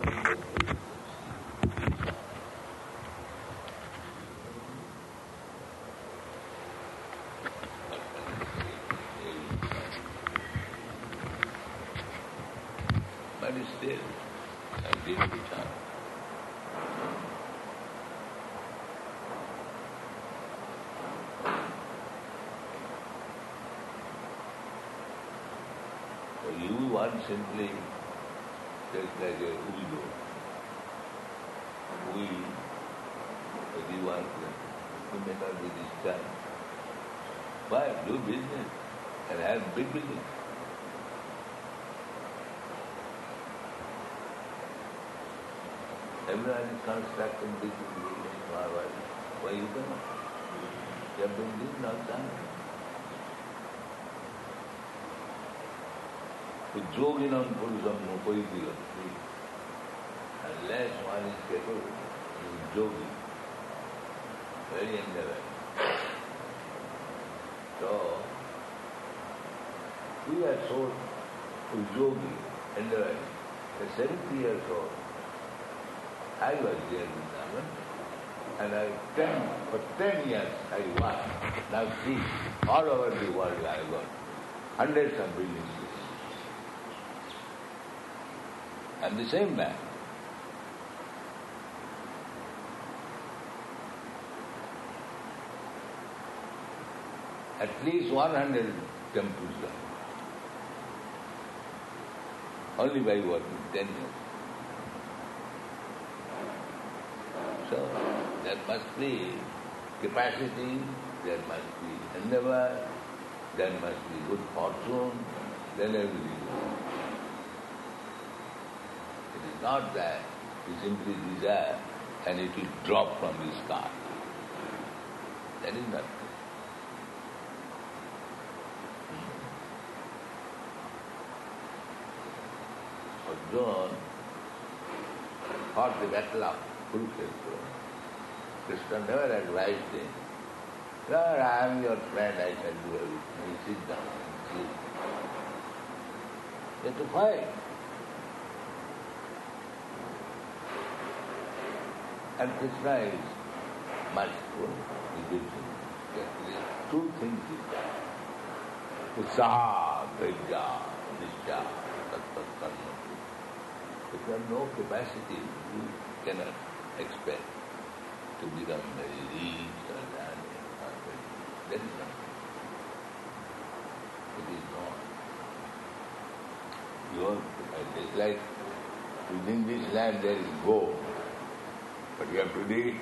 But still, I did the chant. So you want simply just like a Udo. If you want to may not be discharged. Why? Do business and have big business. Everyone is constructing big buildings, why you cannot? You have been doing not done. Ujoginam purusam nopaiti. Unless one is capable, he is yogi, very endeavoring. So, we are so yogi, endeavoring. At 70 years old, I was there in Brahman, and for 10 years I worked. Now see, all over the world I got hundreds of buildings. I'm the same man. At least 100 temples done. Only by working 10 years. So, there must be capacity, there must be endeavor, there must be good fortune, then everything. It is not that you simply desire and it will drop from the sky. That is not. Arjuna fought the battle of Kurukshetra. Krishna never advised him, "Sir, I am your friend, I can do everything. You sit down and sleep." You have to fight. And Krishna is merciful. He gives him two things he does. Utsaha, Vidya, Nishya, Tattva, Karma. If you have no capacity, you cannot expect to become very rich or that. That is not. It is not. It's like within this land there is gold, but you have to dig it.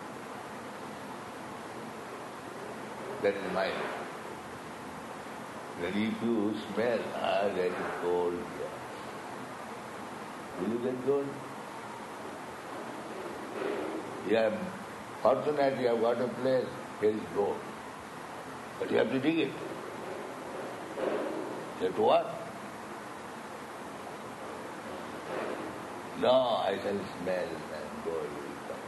That is mine. Then if you smell, that is gold here. Will you get gold? You are fortunate you have got a place, here is gold. But you have to dig it. You have to work. No, I shall smell and gold will come.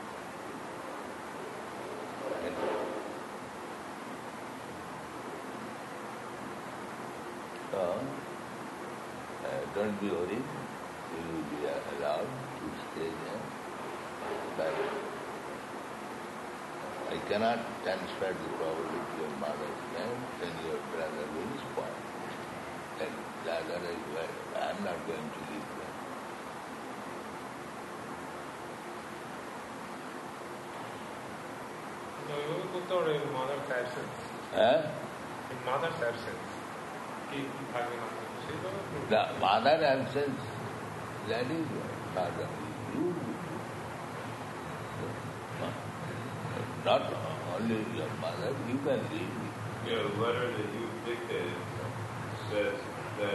So, don't be worried. You will be allowed to stay there. But I cannot transfer the property to your mother's land, then your brother will spoil. And the other is where I am not going to live there. No, you will put out in mother's absence. In mother's absence. The mother absence, that is father. You, not only your mother, you can leave. Yeah, the letter that you dictated says that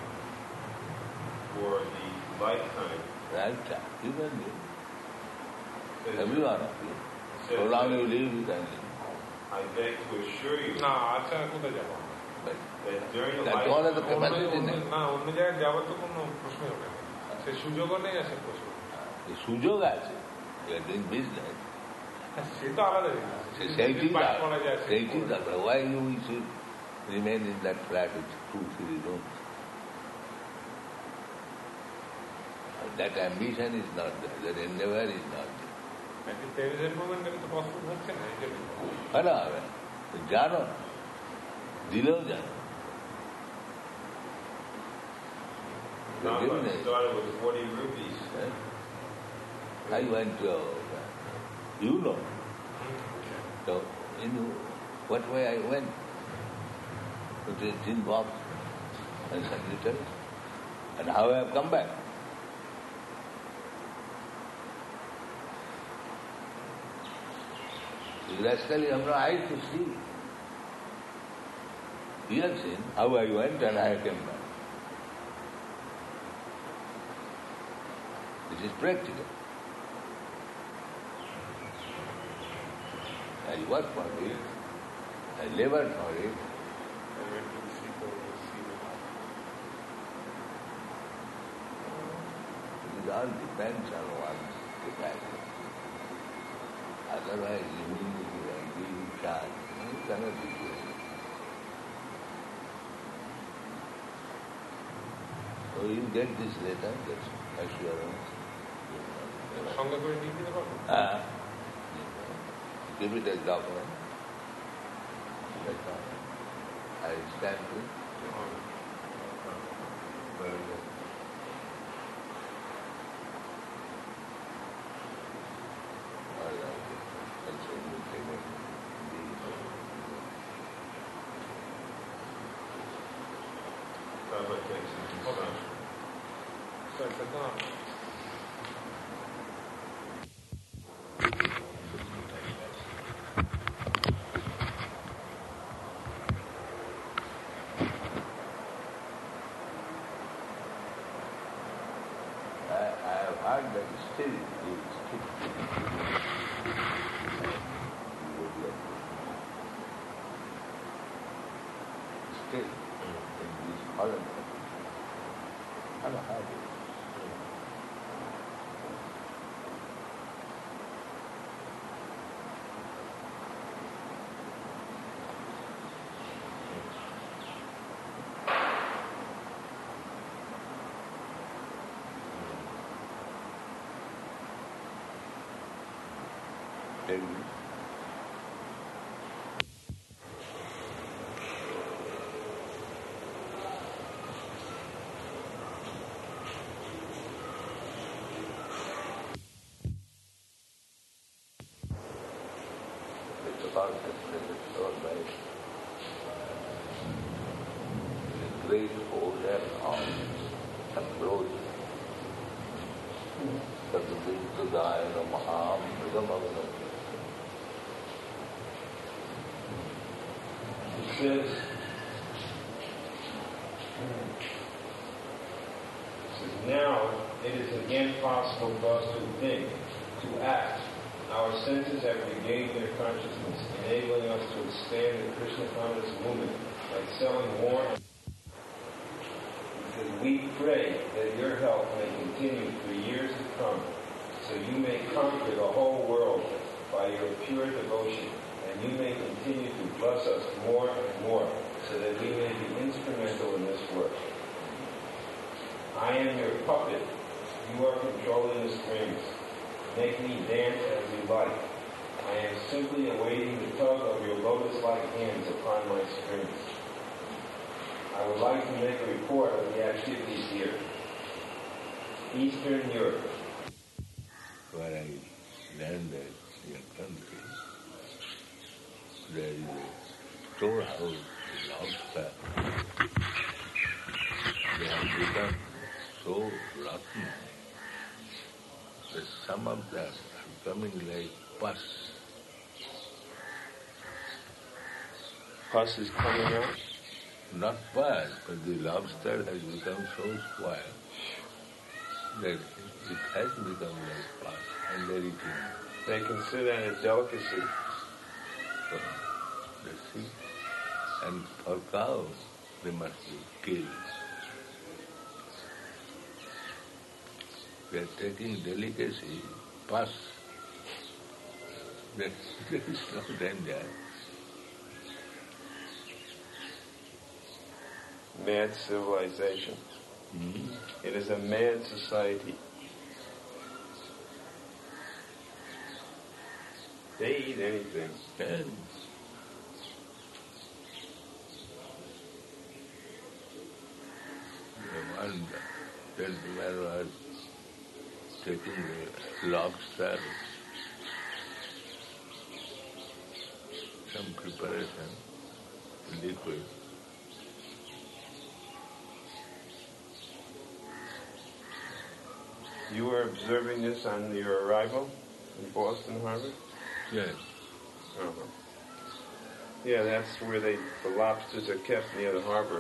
for the lifetime. Lifetime, you can leave. Everyone of you. So long you live, you can leave. I beg to assure you But that during the that's all of the capacity নেই। অন্য জায়গায় যাওয়ার তো কোনো প্রশ্নই ওঠে না। সে সুযোগও নেই আসে প্রশ্ন। সুযোগ আছে। You are doing business. সে তো আলাদা জিনিস। সেইটি দরকার। Why you should remain in that flat with 2-3 rooms? That ambition is not there, that endeavor is not there. There is environment তো possible হচ্ছে না এটা ভালো হবে জানো দিলেও জানো Rambam started with 40 rupees. I went to, you know. So, in what way I went? To the tin box and secretary. And how I have come back. Rascally have no eyes to see. He has seen how I went and I came back. It is practical. I work for it, I labor for it. It all depends on one's capacity. Otherwise, immediately I give you charge. You cannot do it. So you get this letter, that's assurance. সঙ্গে করে নিয়ে দিতে পারবো Give it as document. I stamp it. Hold on. Great order of approach. Sadhudaya Namaha Mridamagana. It says, now it is again possible for us to think, to act. Our senses have regained their consciousness, enabling us to expand the Krishna conscious movement by selling more. We pray that your help may continue for years to come, so you may conquer the whole world by your pure devotion, and you may continue to bless us more and more, so that we may be instrumental in this work. I am your puppet. You are controlling the strings. Make me dance as you like. I am simply awaiting the tug of your lotus-like hands upon my strings. I would like to make a report of the activities here. Eastern Europe. Where I landed in your country, there is a storehouse of lobster. They have become so rotten that some of them are becoming like pus. Pus is coming out? Not pus, but the lobster has become so spoiled that it has become like pus and very thin. They consider that a delicacy. So, let's see. And for cows, they must be killed. We are taking delicacy, pus. There is no danger. Mad civilization. It is a mad society. They eat anything. And one gentleman was taking the lobster, some preparation, liquid. You were observing this on your arrival in Boston Harbor? Yes. Uh-huh. Yeah, that's where the lobsters are kept near the harbor.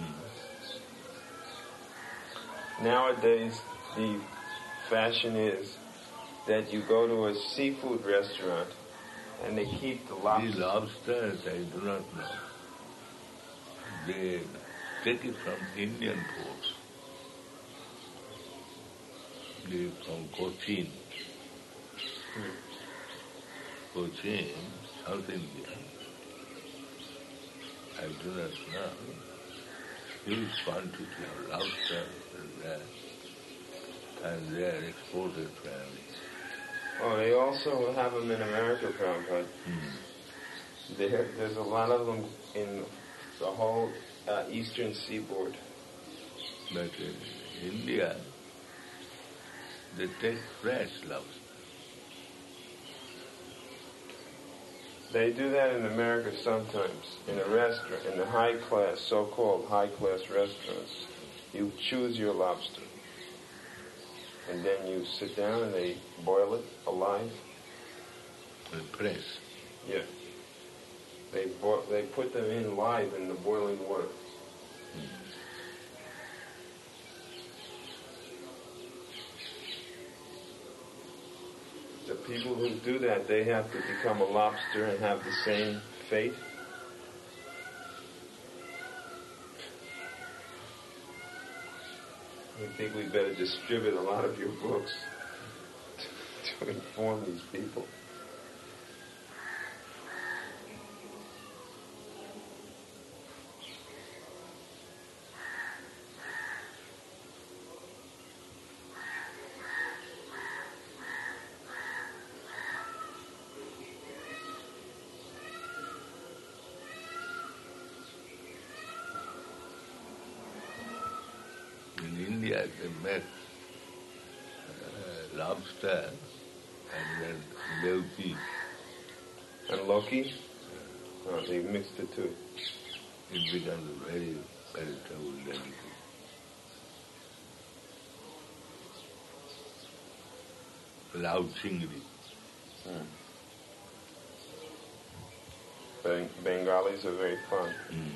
Nowadays, the fashion is that you go to a seafood restaurant and they keep the lobsters. These lobsters, I do not know. They take it from Indian ports. They from Cochin. Cochin, South India. I do not know. Huge quantity of lobster is there, and they are exported fairly. Oh, they also have them in America, Prabhupada. There's a lot of them in the whole eastern seaboard. But in India, they take fresh lobster. They do that in America sometimes. In a restaurant, in the high class, so-called high class restaurants, you choose your lobster. And then you sit down and they boil it alive. And press. Yeah. They put them in live in the boiling water. The people who do that, they have to become a lobster and have the same fate. I think we better distribute a lot of your books to inform these people. In India, they make lobster and then leuki. And Loki? Oh, they mixed the two. It becomes a very veritable delicacy. Lao chingri. Bengalis are very fun.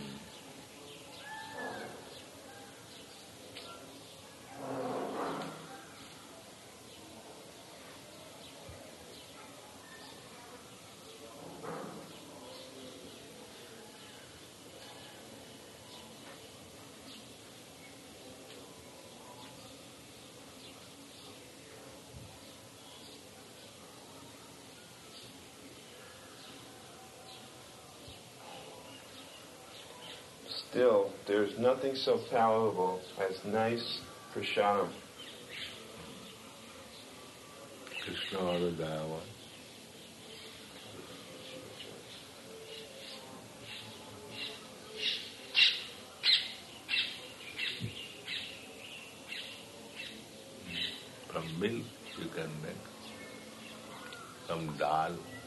Still, there's nothing so palatable as nice prasadam. Krishna Dava. From milk you can make some dal,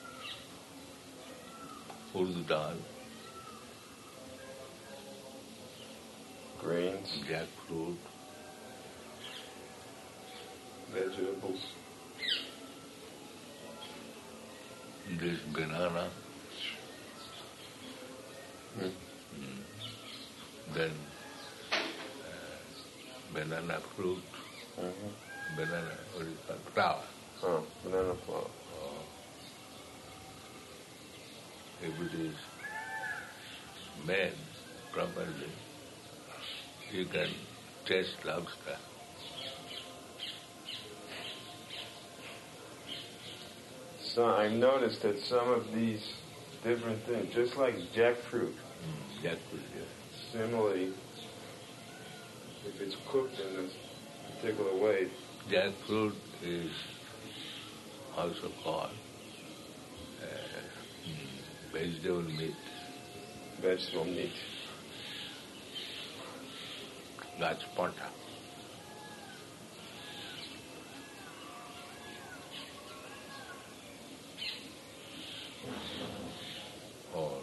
urdu dal, Grains, jackfruit, vegetables, this banana, then banana fruit, banana, what is it called, flour. oh, banana flour. If it is made properly, you can taste lobster. So I've noticed that some of these different things, just like jackfruit, Jackfruit, yes. similarly, if it's cooked in this particular way, Jackfruit is also called vegetable meat, Vegetable meat. gachpata. Or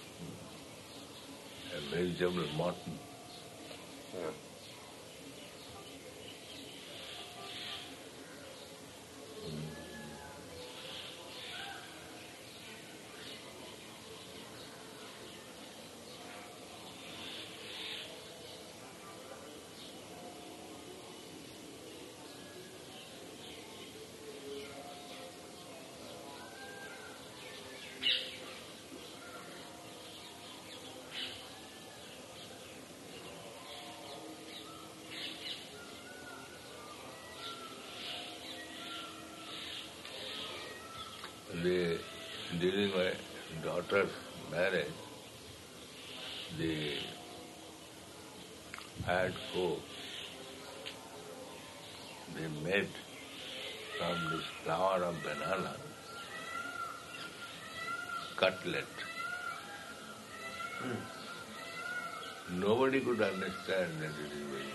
a vegetable mutton. Yeah. During my daughter's marriage, I had cooked. They made from this flour of banana cutlet. Nobody could understand that it is very.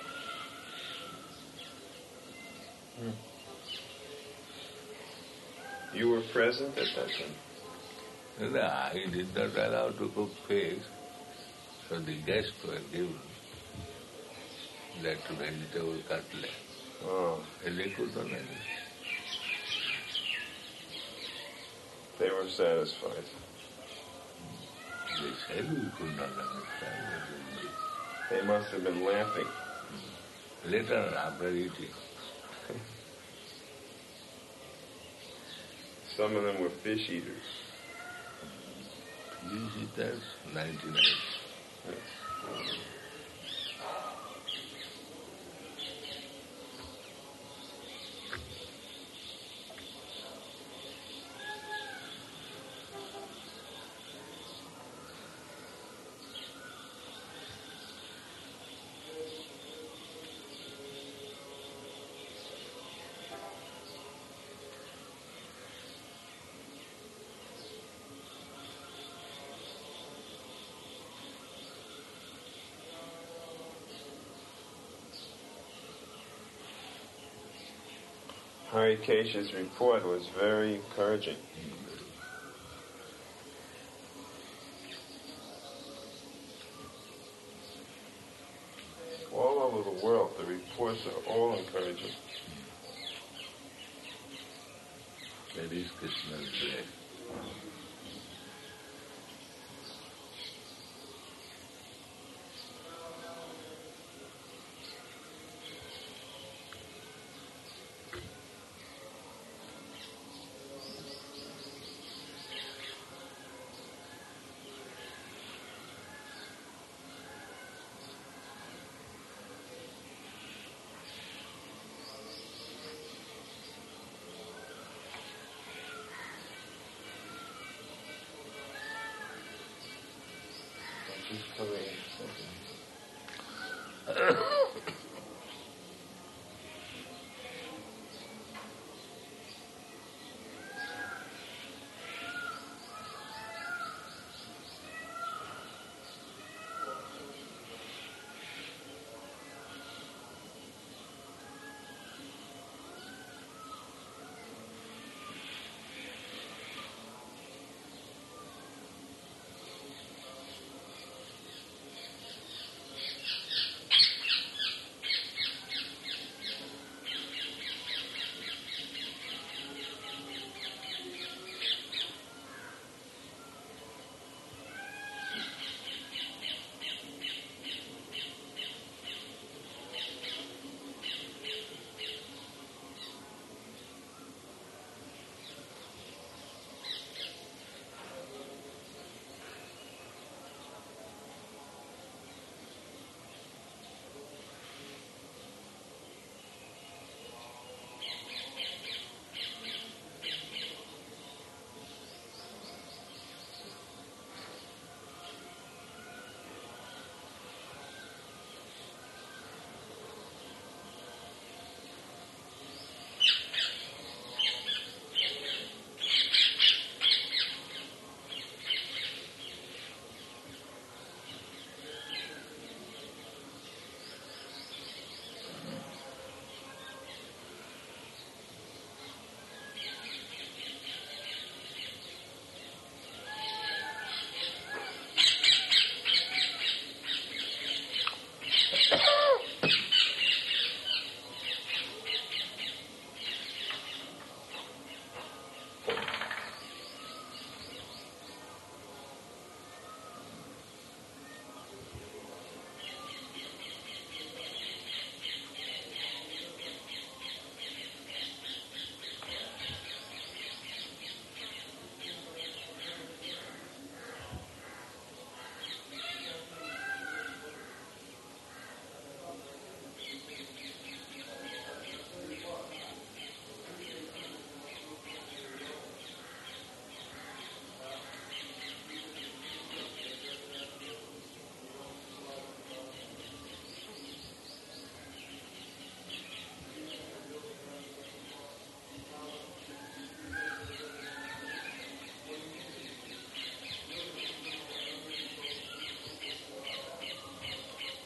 You were present at that time? No, I did not allow to cook fish, so the guests were given that vegetable cutlet. Oh. And they could not understand. They were satisfied. They said we could not understand what it means. They must have been laughing. Later, after eating, Some of them were fish eaters. fish eaters, 99. Hari Kesha's report was very encouraging. All over the world, the reports are all encouraging. That is Krishna's way.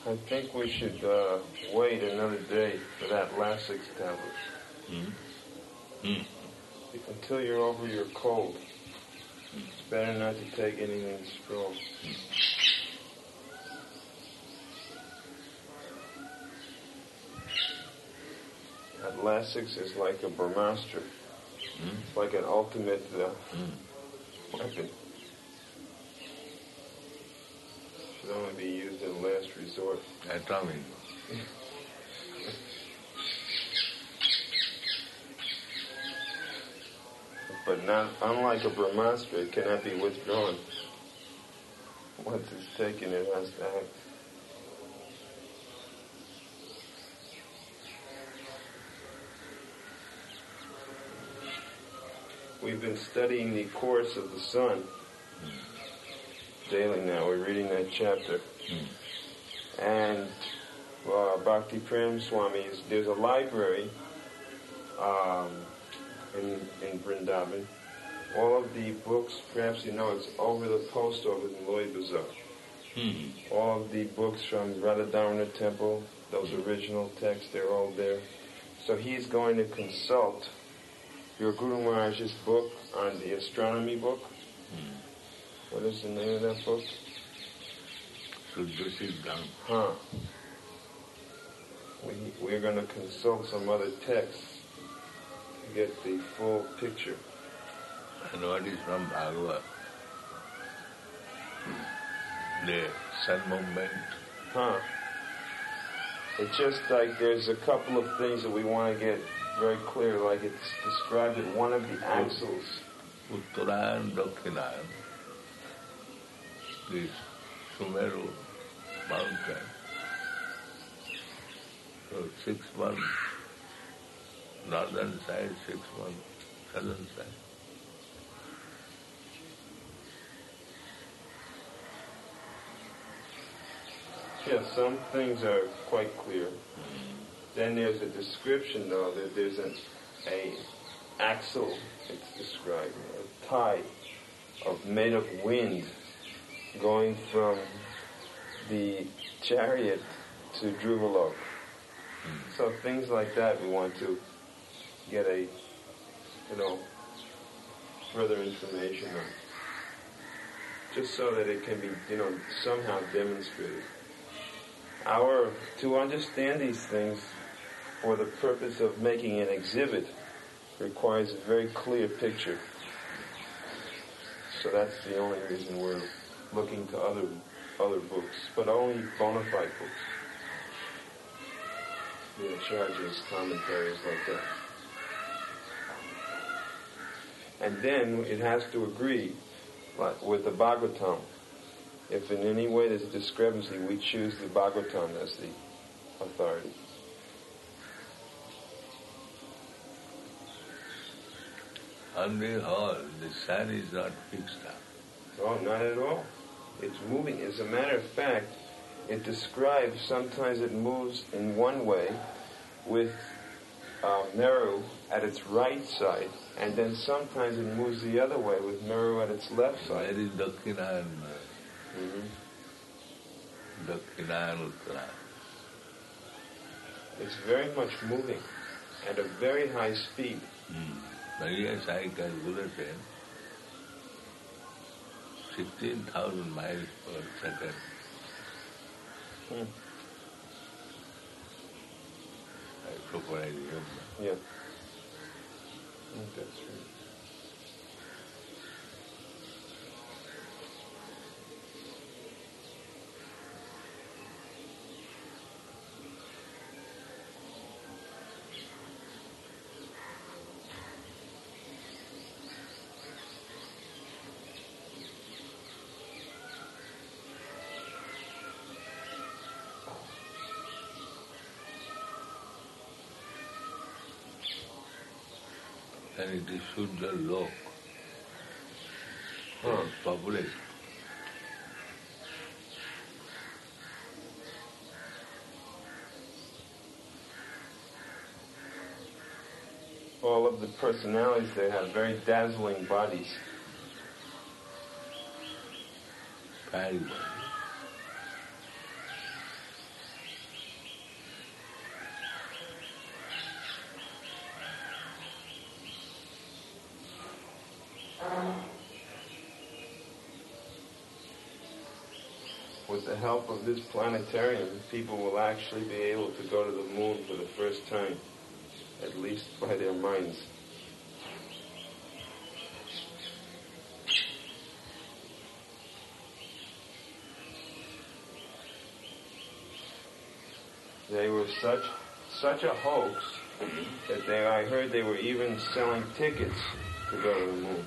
I think we should wait another day for that last 6 tablets. Until you're over your cold. It's better not to take anything strong. That last 6 is like a Brahmastra. It's like an ultimate weapon. Should only be used in last resort. Atomic. But not unlike a Brahmastra, it cannot be withdrawn. Once it's taken, it has to act. We've been studying the course of the sun daily now. We're reading that chapter. And Bhakti Prem Swami, there's a library in Vrindavan. All of the books, perhaps you know, it's over the post office in Lloyd Bazaar. All of the books from Radhadarana Temple, those original texts, they're all there. So he's going to consult your Guru Maharaj's book on the astronomy book. What is the name of that book? We're going to consult some other texts to get the full picture. And what is from Bhagavad? The sun movement. It's just like there's a couple of things that we want to get very clear, like it's described at one of the axles. Uttarayan, Dakkinayan, this Sumeru mountain. So 6 months, northern side, 6 months, southern side. Yeah, some things are quite clear. Then there's a description, though, that there's an axle, it's described, a tie made of wind going from the chariot to Dhruvalok. So things like that we want to get further information on. Just so that it can be, somehow demonstrated. To understand these things for the purpose of making an exhibit requires a very clear picture. So that's the only reason we're looking to other books, but only bona fide books. Acharya's commentaries like that. And then it has to agree with the Bhagavatam. If in any way there's a discrepancy, we choose the Bhagavatam as the authority. On the whole, the sun is not fixed up. Oh, not at all. It's moving. As a matter of fact, it describes, sometimes it moves in one way with Meru at its right side, and then sometimes it moves the other way with Meru at its left side. Where is Dakkinayan? Dakkinayan, Uttarayan. It's very much moving at a very high speed. But yes, I calculated 16,000 miles per second. I took what I remember. Yeah. I think that's right. And it is Shuddha Lok. It's population. All of the personalities there have very dazzling bodies. Fairy body. with the help of this planetarium, people will actually be able to go to the moon for the first time, at least by their minds. They were such a hoax that I heard they were even selling tickets to go to the moon.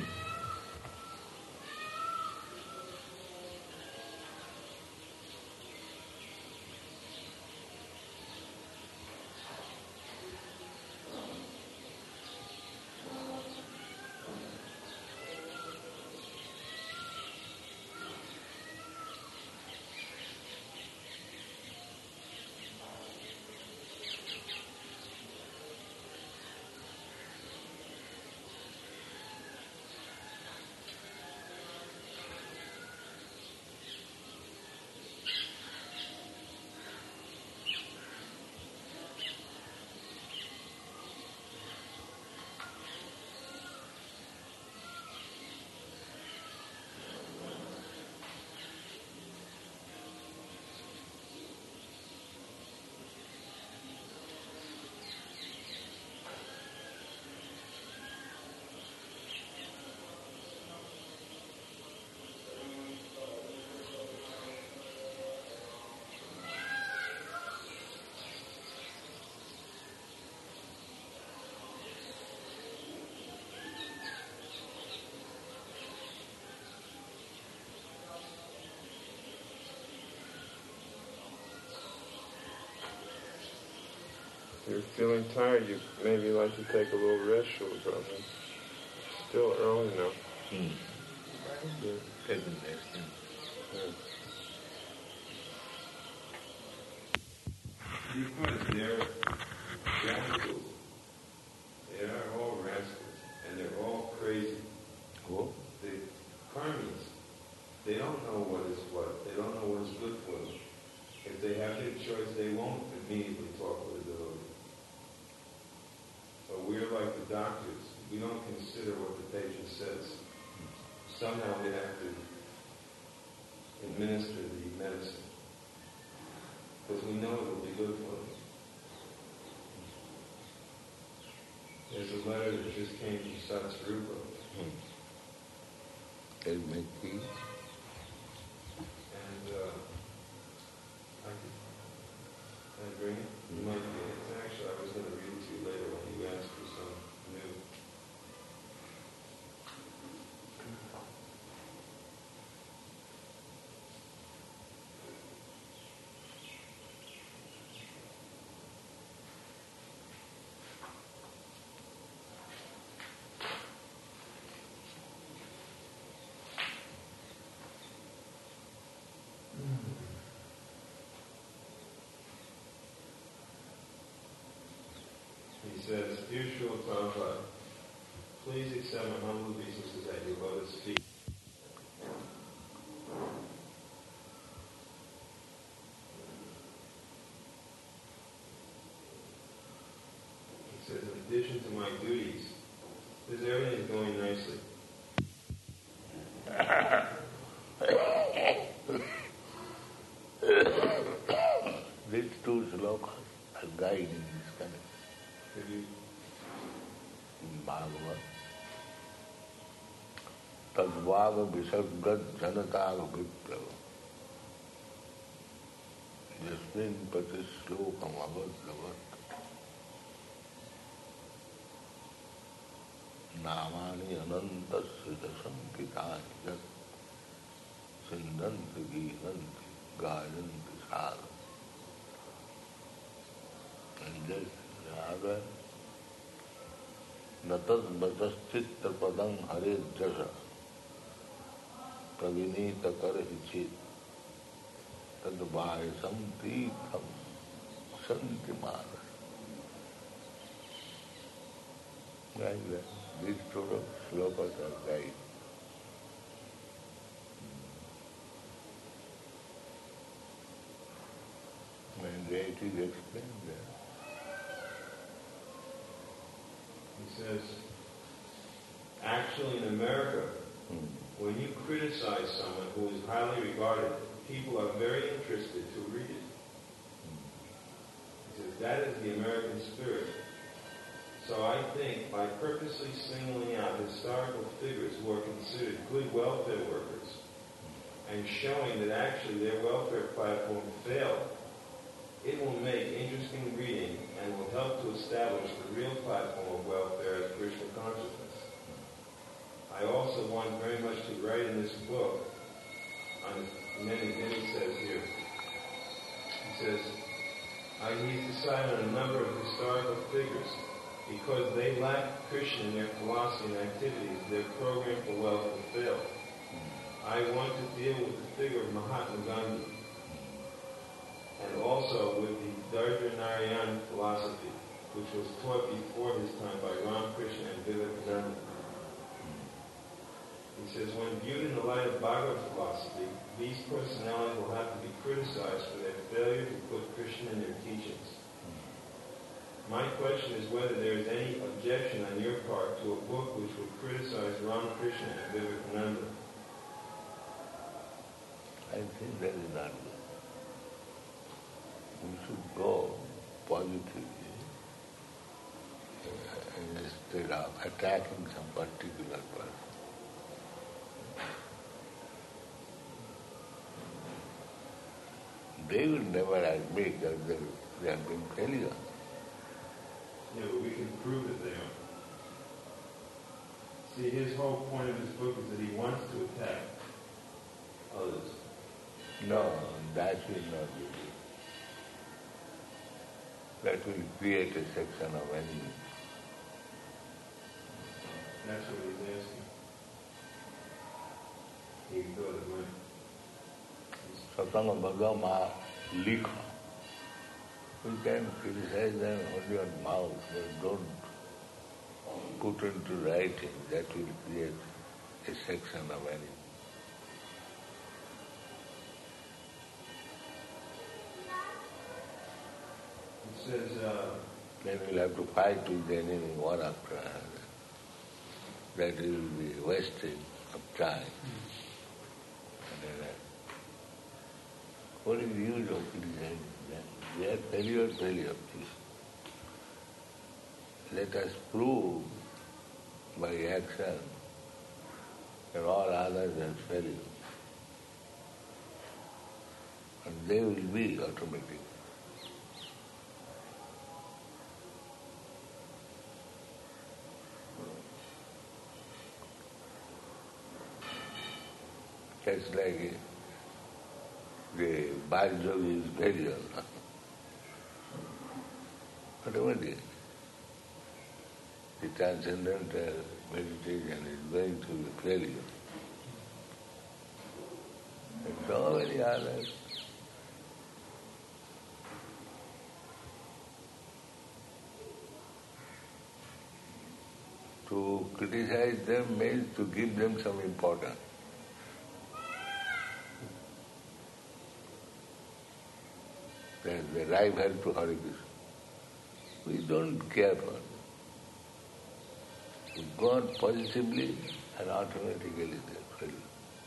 If you're feeling tired, you maybe like to take a little rest, Srila Prabhupada. Still early now. Yeah. Because they're rascals. They are all rascals, and they're all crazy. Cool. The karmis, they don't know what is what. They don't know what is good for them. If they have their choice, they won't immediately talk with a devotee. But we're like the doctors. We don't consider what the patient says. Somehow we have to administer the medicine. Because we know it will be good for them. There's a letter that just came from Satsvarupa. Can you make tea? And can I bring it? You might be. Actually, I was going to read it to you later when you asked for some new. He says, Dear Srila Prabhupada, please accept my humble obeisances at your lotus feet. He says, in addition to my duties, everything is going nicely. These two slokas are guiding this connection. Bhagavad. Tadvaga visargad janataga vipra. Jasmin patis slokam avad lavat. Namani anantasya dasankitani jat. Sindanti ginanti gayanti sadha. And this Radha Natad Bhajaschitra Padang Hare Jasa Pravinita Karahichit Tadvayasam Titham Santimara. Like that. These two slokas are guide. And it is explained there. He says, actually in America, when you criticize someone who is highly regarded, people are very interested to read it. He says, that is the American spirit. So I think by purposely singling out historical figures who are considered good welfare workers and showing that actually their welfare platform failed, it will make interesting reading and will help to establish the real platform of welfare as Krishna consciousness. I also want very much to write in this book on many, then he says here, he says, he's decided on a number of historical figures. Because they lack Krishna in their philosophy and activities, their program for wealth will fail. I want to deal with the figure of Mahatma Gandhi and also with the Dardhanarayan philosophy, which was taught before his time by Ramakrishna and Vivekananda. He says, when viewed in the light of Bhagavad philosophy, these personalities will have to be criticized for their failure to put Krishna in their teachings. My question is whether there is any objection on your part to a book which would criticize Ramakrishna and Vivekananda. I think that is not good. We should go positively instead of attacking some particular person. They will never admit that they have been failures. Yeah, but we can prove that they are. See, his whole point of his book is that he wants to attack others. No, that will not be good. That will create a section of enemy. That's what he's asking. He goes, Satsanga Bhagavama Likha. You can criticize them only on mouth, but don't put into writing. That will create a section of enemy. It says, then we'll have to fight with the enemy one after another. That will be wasting of time. What is the use of criticizing them? They are failure, please. Let us prove by action that all others are failure. And they will be automatic. That's like the Bhaj Yogi is failure. Whatever it is, the transcendental meditation is going to be failure. And so many others. To criticize them means to give them some importance. That's the rival to Hare Krishna. We don't care for them. We go on positively and automatically they fail.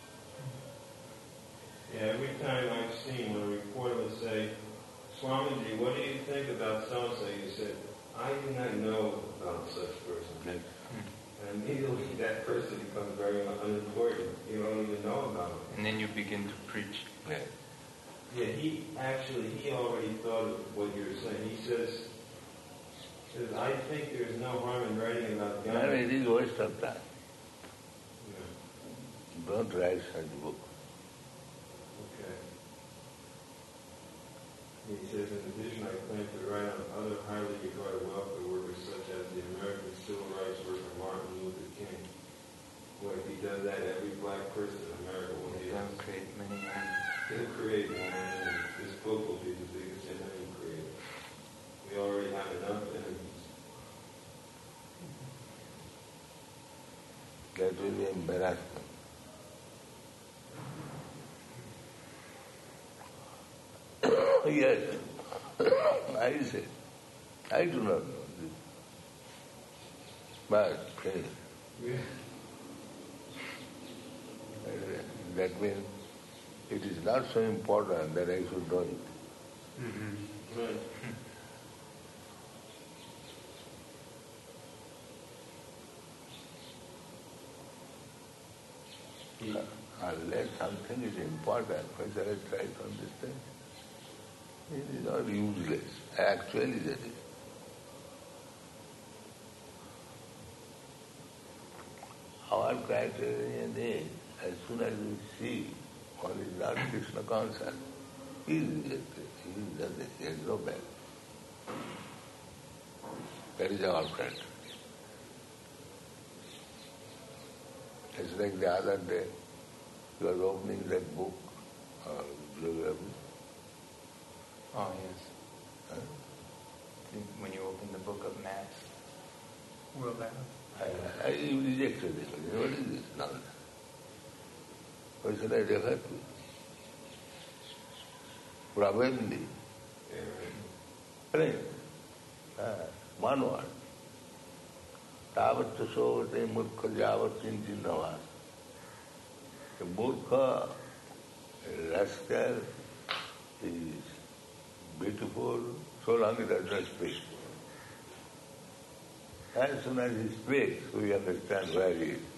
yeah, every time I've seen when a reporter would say, Swamiji, what do you think about so-and-so? You said, I do not know about such person. Yes. And immediately that person becomes very unimportant. You don't even know about him. And then you begin to preach. Yes. Yeah, he already thought of what you're saying. He says, I think there's no harm in writing about God. And it is a waste of time. Yeah. Don't write such a book. Okay. He says, in addition, I plan to write on other highly regarded welfare workers such as the American civil rights worker Martin Luther King. Well, if he does that, every black person in America will be That will create many enemies. He'll create one, and this book will be the biggest enemy created. We already have enough enemies. That will be embarrassment. Yes, I say, I do not know this. But Yeah. that means it is not so important that I should know it. Mm-hmm. Right. Unless something is important, why shall I try to understand? It is not useless. Actually that is. Our criterion is, as soon as we see one is not Krishna conscious, he is rejected. He is nothing. There is no bad. That is our criterion. It's like the other day, you are opening that book, geography. Oh, yes. Huh? When you open the book of maps, world atlas. I rejected it. What is this nonsense? Why should I refer to it? Probably. Right. One word. Tavat sovate murkha javat kinchinava. The murkha, rascal, is beautiful so long it does not speak. As soon as he speaks, we understand where he is.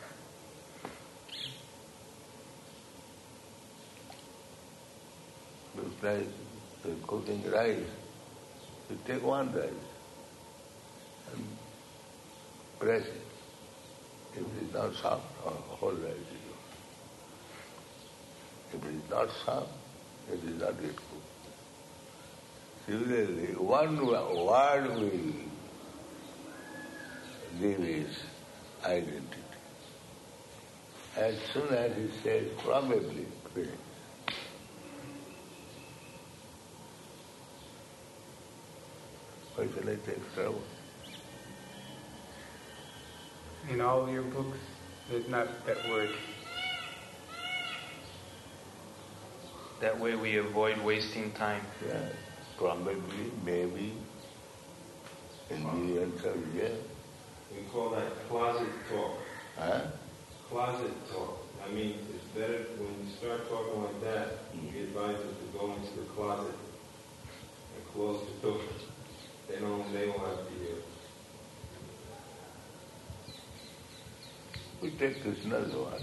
It's like cooking rice. You take one rice and press it. If it is not soft, whole rice is good. If it is not soft, it is not yet cooked. Similarly, one word will give his identity. As soon as he says probably, finish. Why shall I take trouble? In all your books, there's not that word. That way we avoid wasting time. Yeah, probably, maybe, and the answer is yes. We call that closet talk. Huh? Closet talk. I mean, it's better when you start talking like that, you advise them to go into the closet and close the door. They don't have to hear. We take Krishna's word.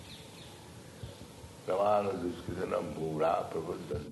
Pramana Duskritanam Bhura Prabodhan.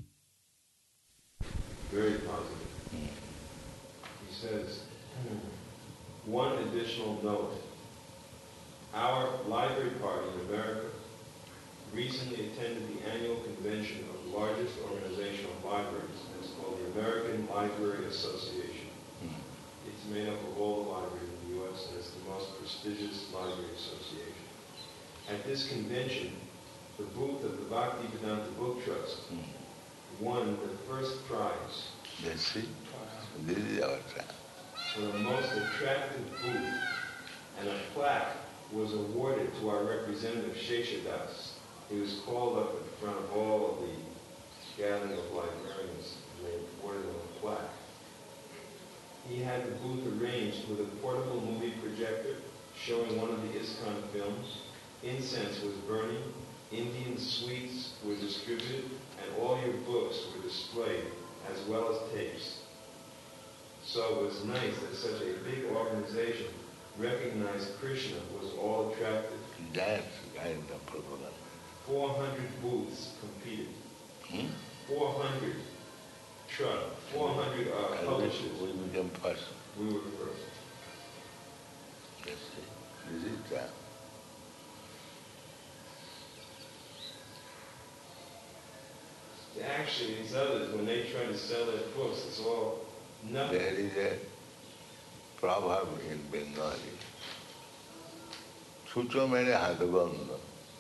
Very positive. He says, one additional note. Our library party in America recently attended the annual convention of the largest organization of libraries. It's called the American Library Association. It's made up of all the libraries in the U.S. and it's the most prestigious library association. At this convention, the booth of the Bhaktivedanta Book Trust won the first prize. Let's see. This is our time. For the most attractive booth, and a plaque was awarded to our representative, Sheshadas. He was called up in front of all of the gathering of librarians, and they awarded him a plaque. He had the booth arranged with a portable movie projector showing one of the ISKCON films. Incense was burning, Indian sweets were distributed, and all your books were displayed, as well as tapes. So it was nice that such a big organization recognized Krishna was all attractive. That's kind of program. 400 booths competed. 400 publishers. We became first. We were first. Let's see. This is time. Actually, these others, when they try to sell their books, it's all nothing. There is a proverb in Bengali. Chucho mere hadbanda.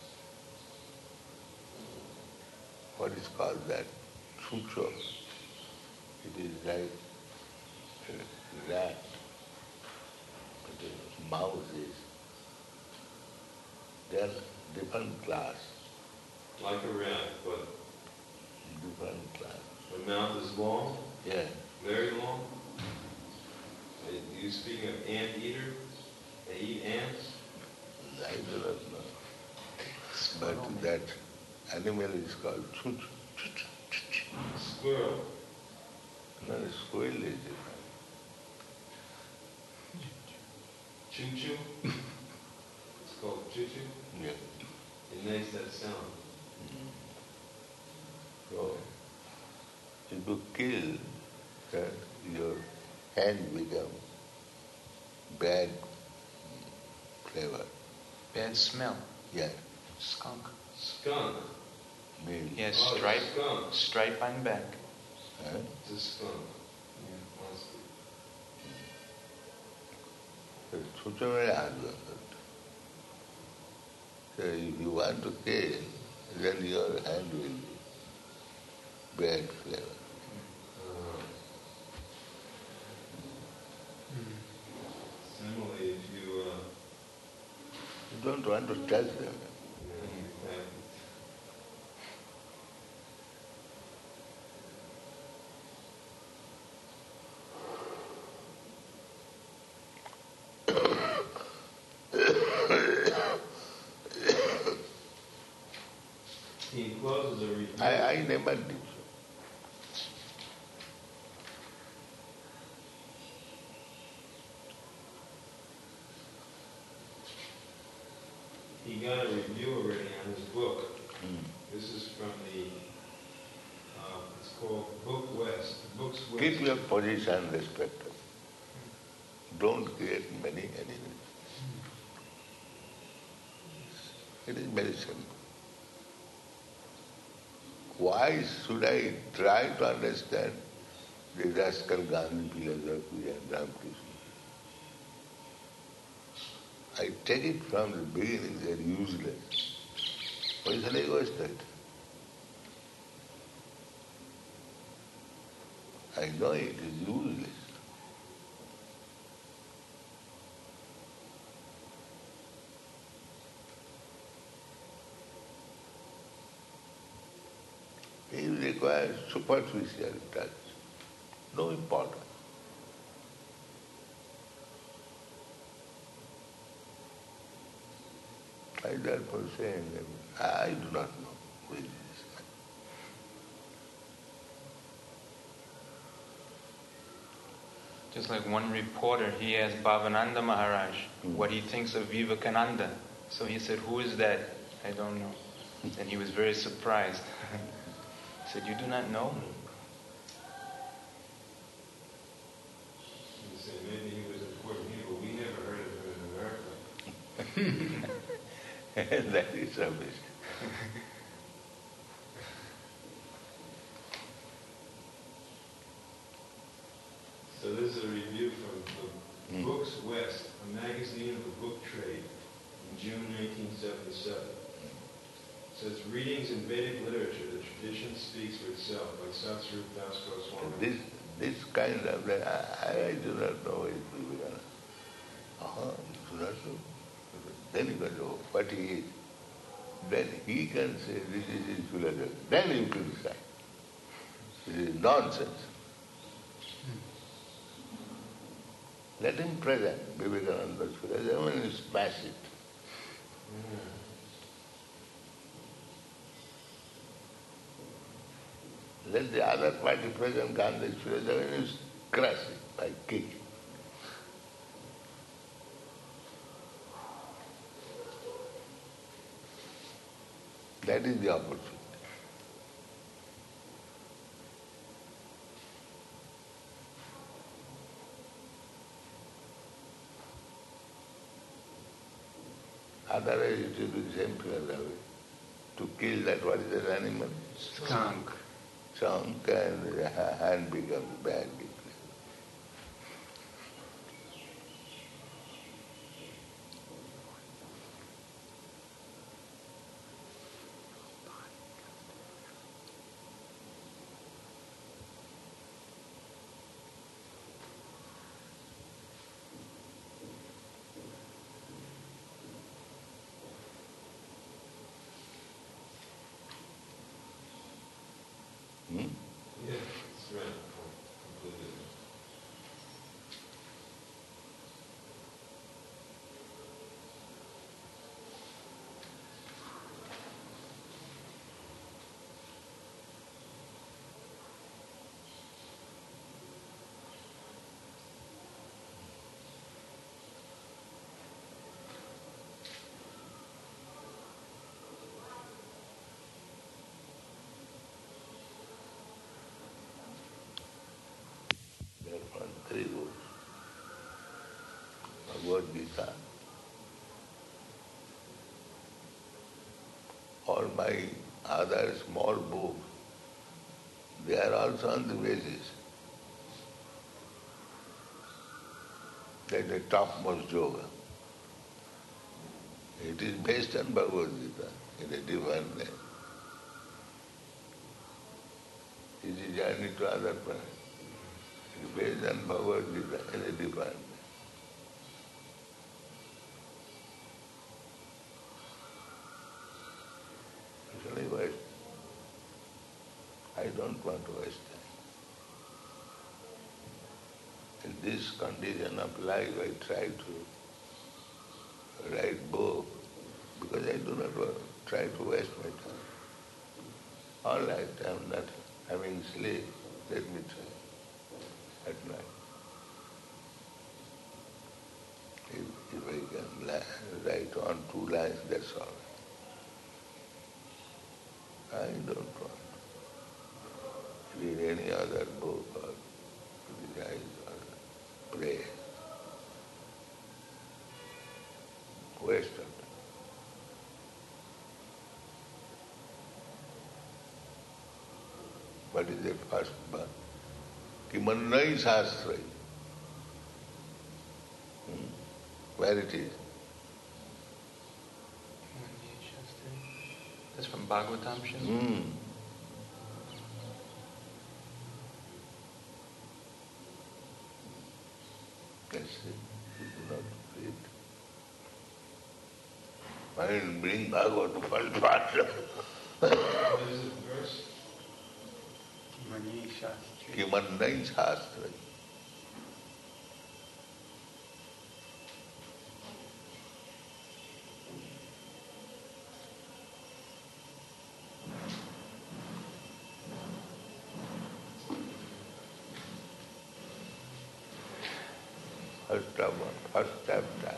What is called that? Chucho. It is like a rat. But a mouse is. They are different class. Like a rat, but Different class. the mouth is long, Yeah. very long. Are you speaking of ant eater? They eat ants? I do not know. But that animal is called Squirrel. No, squirrel is different. Choo-choo. It's called choo-choo. Yeah. It makes that sound. So, if you kill, your hand become bad flavor. Bad smell. Yeah. Skunk. Skunk. Means, He has Oh, stripe. skunk. Stripe on back. huh? It's a skunk. Must be. So if you want to kill, then your hand will be bad flavor. Similarly, if you You don't want to touch them. he encloses a review. I never did so. He got a review already on his book. Hmm. This is from the, it's called Book West. Books West. Keep your position respected. Don't create many enemies. It is very simple. Why should I try to understand the rascal Gandhi philosophy and Ramakrishna? I take it from the beginning they are useless. Why should I waste that? I know it is useless. It requires superficial touch, no importance. I therefore say, I do not know who is this man. Just like one reporter, he asked Bhavananda Maharaj what he thinks of Vivekananda. So he said, "Who is that? I don't know." And he was very surprised. He said, "You do not know?" You say maybe he was important here, but we never heard of him in America. That is rubbish. So this is a review from the Books West, a magazine of the book trade, in June 1977. It says, Readings in Vedic Literature, the tradition speaks for itself, by Satsvarup Das Goswami. This kind of, I do not know it will be. You do not know. Then you can know what he is. Then he can say this is his philosophy. Then you can decide. This is nonsense. Let him present Vivekananda's philosophy and smash it. Let the other party present Gandhi's philosophy and crush it by kicking. That is the opportunity. Otherwise it will be the same philosophy. To kill that, what is that animal? Skunk. Skunk, and the hand becomes bad. Yeah, that's right. Completely. Bhagavad Gita. All my other small books, they are also on the basis that the topmost yoga. It is based on Bhagavad Gita in a different way. It is journey to other planets. It is based on Bhagavad Gita in a different way. Actually, waste. I don't want to waste time. In this condition of life, I try to write book because I do not try to waste my time. All right, I am not having sleep, let me try at night. If I can write on 2 lines, that's all. I don't want to read any other book or criticize or pray. Waste of time. What is the first one? Kimannai Shastra. Where it is? That's from Bhagavatam. That's it. You do not read. Mind bring Bhagavad first part. What is the verse? Kimannai Shastri. Kimannai Shastra. First chapter.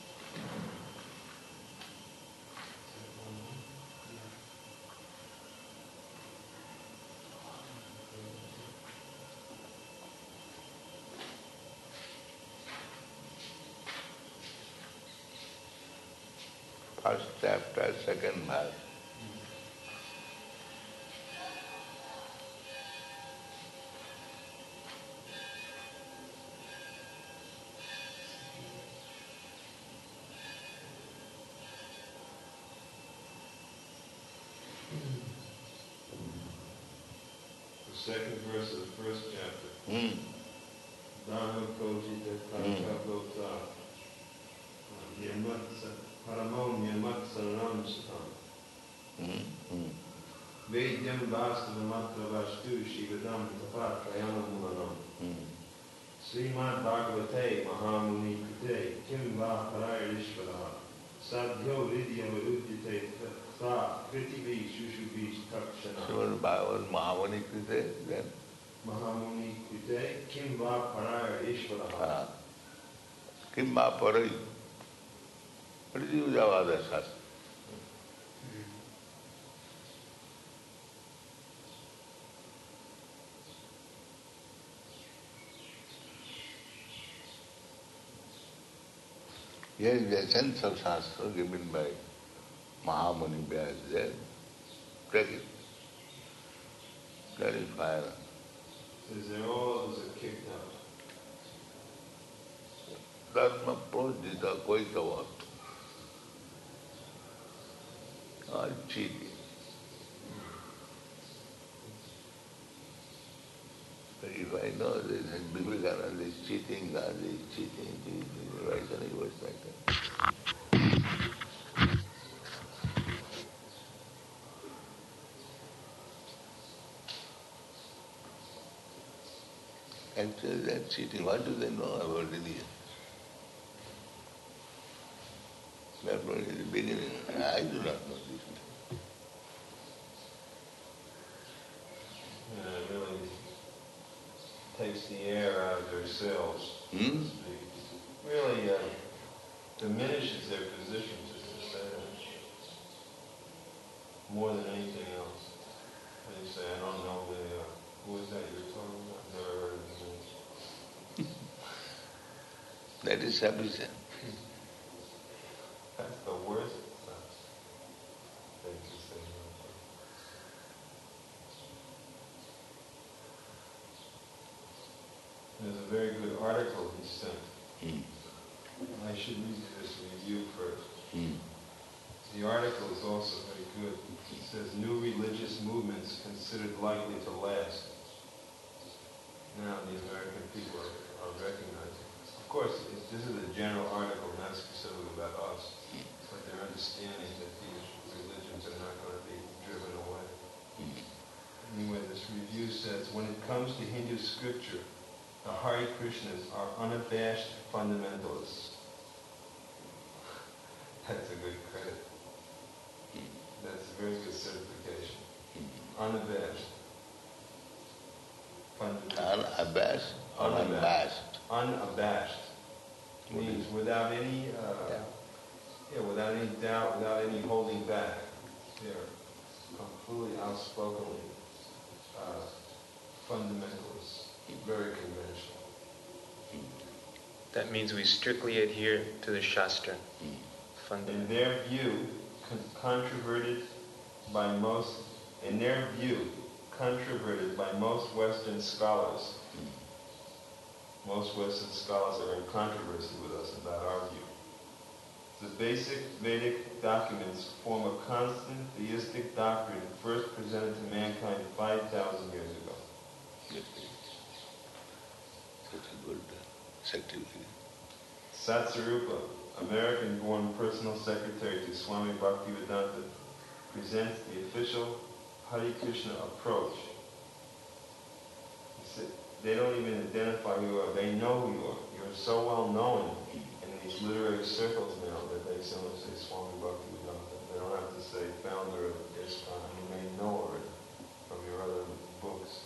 First chapter, second verse. Second verse of the first chapter. Dharma Kojita Karakablota Yamatsa Paramon Yamatsaram Satam Vedyam Vastavamatra Vastu Shivadam Tapat Prayanamulanam Srimad Bhagavate Mahamuni Kute Kim Va Parayarishvara Sadhyo Vidya Varudjite Sa Kritivi Shushubi Takshana. Srimad Bhagavad Mahamuni Krite, then? Mahamuni Kute Kim Va Parayarishvara. Kim Va Parai. What is the use of other shastra? Here is the essence of Shastra given by Mahamuni Vyas there. Take it. That is fire. Says they're all kicked out. Dharma prodita koi kavat. All cheating. If I know this Vivekananda is cheating, Gandhi is cheating, why can I waste my time? Actually, they are cheating. What do they know about religion? That was in the beginning. I do not know this. It really takes the air out of their sails. Really diminishes their position, just to say that. More than anything else. They say, I don't know who they are. Who is that you're talking about? Never heard of his name. That is sufficient. That's the worst thing to say. There's a very good article he sent. I should read this review first. The article is also very good. It says, new religious movements considered likely to last. Now the American people are recognizing. Of course, this is a general article, not specifically about us, but they're understanding that these religions are not going to be driven away. Anyway, this review says, when it comes to Hindu scripture, the Hare Krishnas are unabashed fundamentalists. That's a good credit. That's a very good certification. Unabashed. Unabashed? Unabashed. Unabashed. Means without any without any doubt, without any holding back. They're completely outspokenly fundamentalists. Very conventional. That means we strictly adhere to the Shastra. In their view, controverted by most Western scholars. Most Western scholars are in controversy with us about our view. The basic Vedic documents form a constant theistic doctrine first presented to mankind 5,000 years ago. Such a good certificate. Satsarupa, American-born personal secretary to Swami Bhaktivedanta, presents the official Hare Krishna approach. He said, they don't even identify who you are. They know who you are. You're so well known in these literary circles now that they simply say Swami Bhaktivedanta. They don't have to say founder of ISKCON. You may know already from your other books.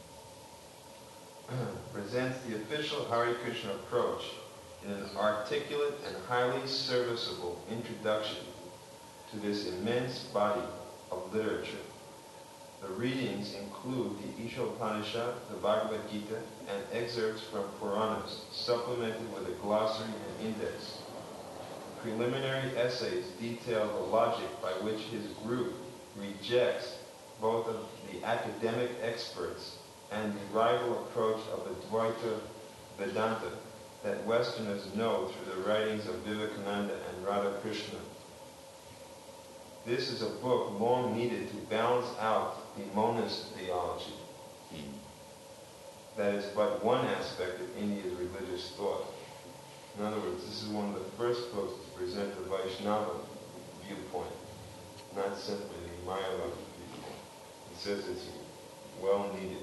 Presents the official Hare Krishna approach in an articulate and highly serviceable introduction to this immense body of literature. The readings include the Ishopanishad, the Bhagavad Gita, and excerpts from Puranas, supplemented with a glossary and index. Preliminary essays detail the logic by which his group rejects both of the academic experts and the rival approach of the Dvaita Vedanta that Westerners know through the writings of Vivekananda and Radhakrishna. This is a book long needed to balance out the monist theology. That is but one aspect of India's religious thought. In other words, this is one of the first books to present the Vaishnava viewpoint, not simply the Mayavadi viewpoint. He says it's well needed.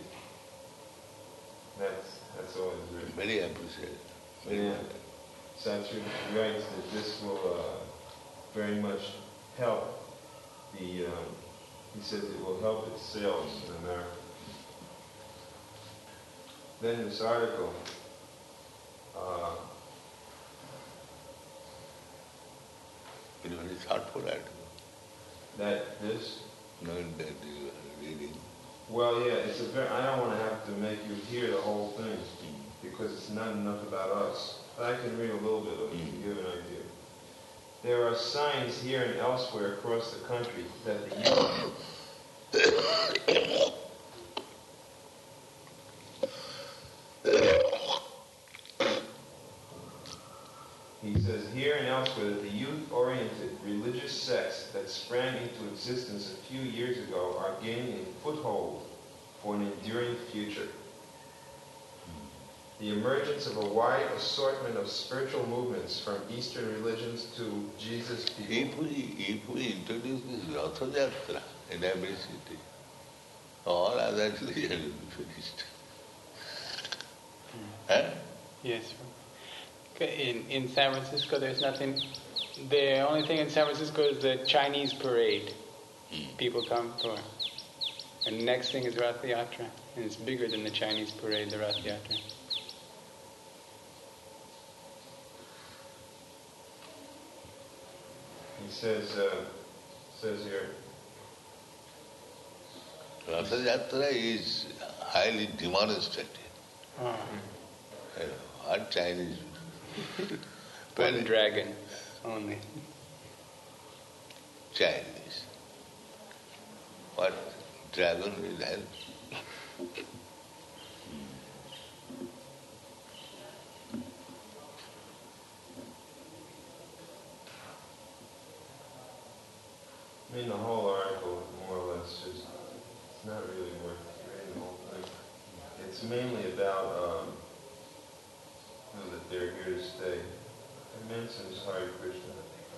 That's always written. Very appreciated. Yeah. Satri writes that this will very much help he says it will help its sales in America. Then this article, very thoughtful article. That this? No, that you are reading. Well, yeah, it's a very, I don't want to have to make you hear the whole thing because it's not enough about us. But I can read a little bit of it to give an idea. There are signs here and elsewhere across the country that the youth he says here and elsewhere that the youth-oriented religious sects that sprang into existence a few years ago are gaining a foothold for an enduring future. The emergence of a wide assortment of spiritual movements from Eastern religions to Jesus people. If we introduce this Ratha Yatra in every city, all other religions will be finished. Huh? Yes. In San Francisco, there's nothing. The only thing in San Francisco is the Chinese parade. People come for. And the next thing is Rath Yatra. And it's bigger than the Chinese parade, the Rath Yatra. He says here, Ratha Yatra is highly demonstrated. Oh. What Chinese? One dragon only. Chinese. What dragon will help? I mean, the whole article is more or less just, it's not really worth reading the whole thing. It's mainly about, that they're here to stay. It mentions Hare Krishna.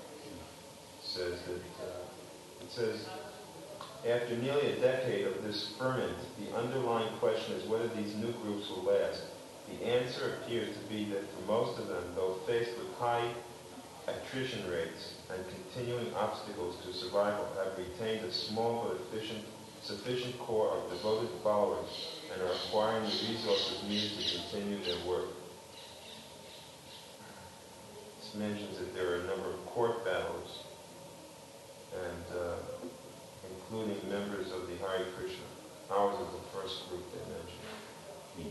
It says, after nearly a decade of this ferment, the underlying question is whether these new groups will last. The answer appears to be that for most of them, though faced with high attrition rates and continuing obstacles to survival, have retained a small but sufficient core of devoted followers and are acquiring the resources needed to continue their work. This mentions that there are a number of court battles, and including members of the Hare Krishna. Ours is the first group they mentioned.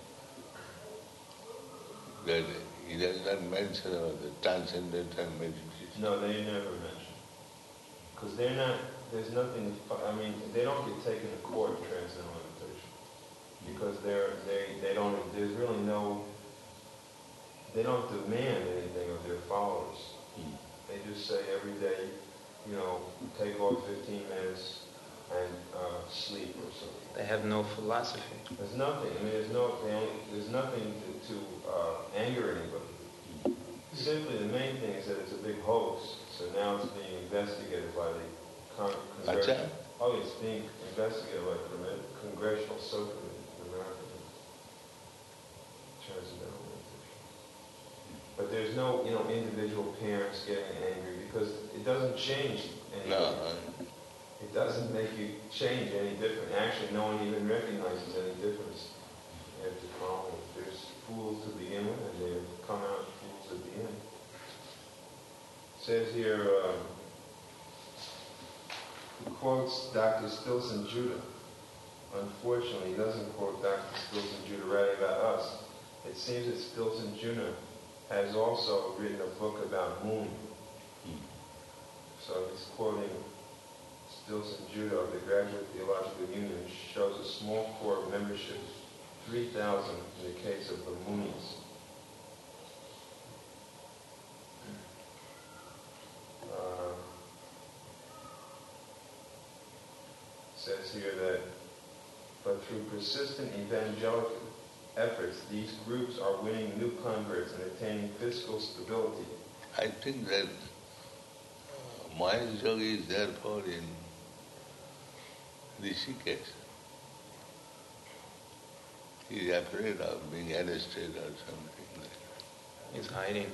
That he does not mention about the transcendental meditation. No, they never mention. Because they're not, there's nothing, I mean, they don't get taken to court in transcendental meditation. Because they don't, there's really no, they don't demand anything of their followers. They just say every day, take off 15 minutes and sleep or something. They have no philosophy. There's nothing. I mean, there's nothing to anger anybody. Simply, the main thing is that it's a big hoax. So now it's being investigated by the Congressional. Oh, it's being investigated by the Congressional Subcommittee in America. Transcendental meditation. But there's no, individual parents getting angry because it doesn't change anything. No. It doesn't make you change any different. Actually, no one even recognizes any difference after following. There's fools to begin with, and they come out fools at the end. It says here, he quotes Dr. Stilson Judah. Unfortunately, he doesn't quote Dr. Stilson Judah writing about us. It seems that Stilson Judah has also written a book about moon. So he's quoting Stilson Judah of the Graduate Theological Union, shows a small core of membership, 3,000 in the case of the Moonies. Says here that, but through persistent evangelical efforts, these groups are winning new converts and attaining physical stability. I think that Mahesh Yogi is therefore in Rishikesh. He is afraid of being arrested or something like that. He's hiding.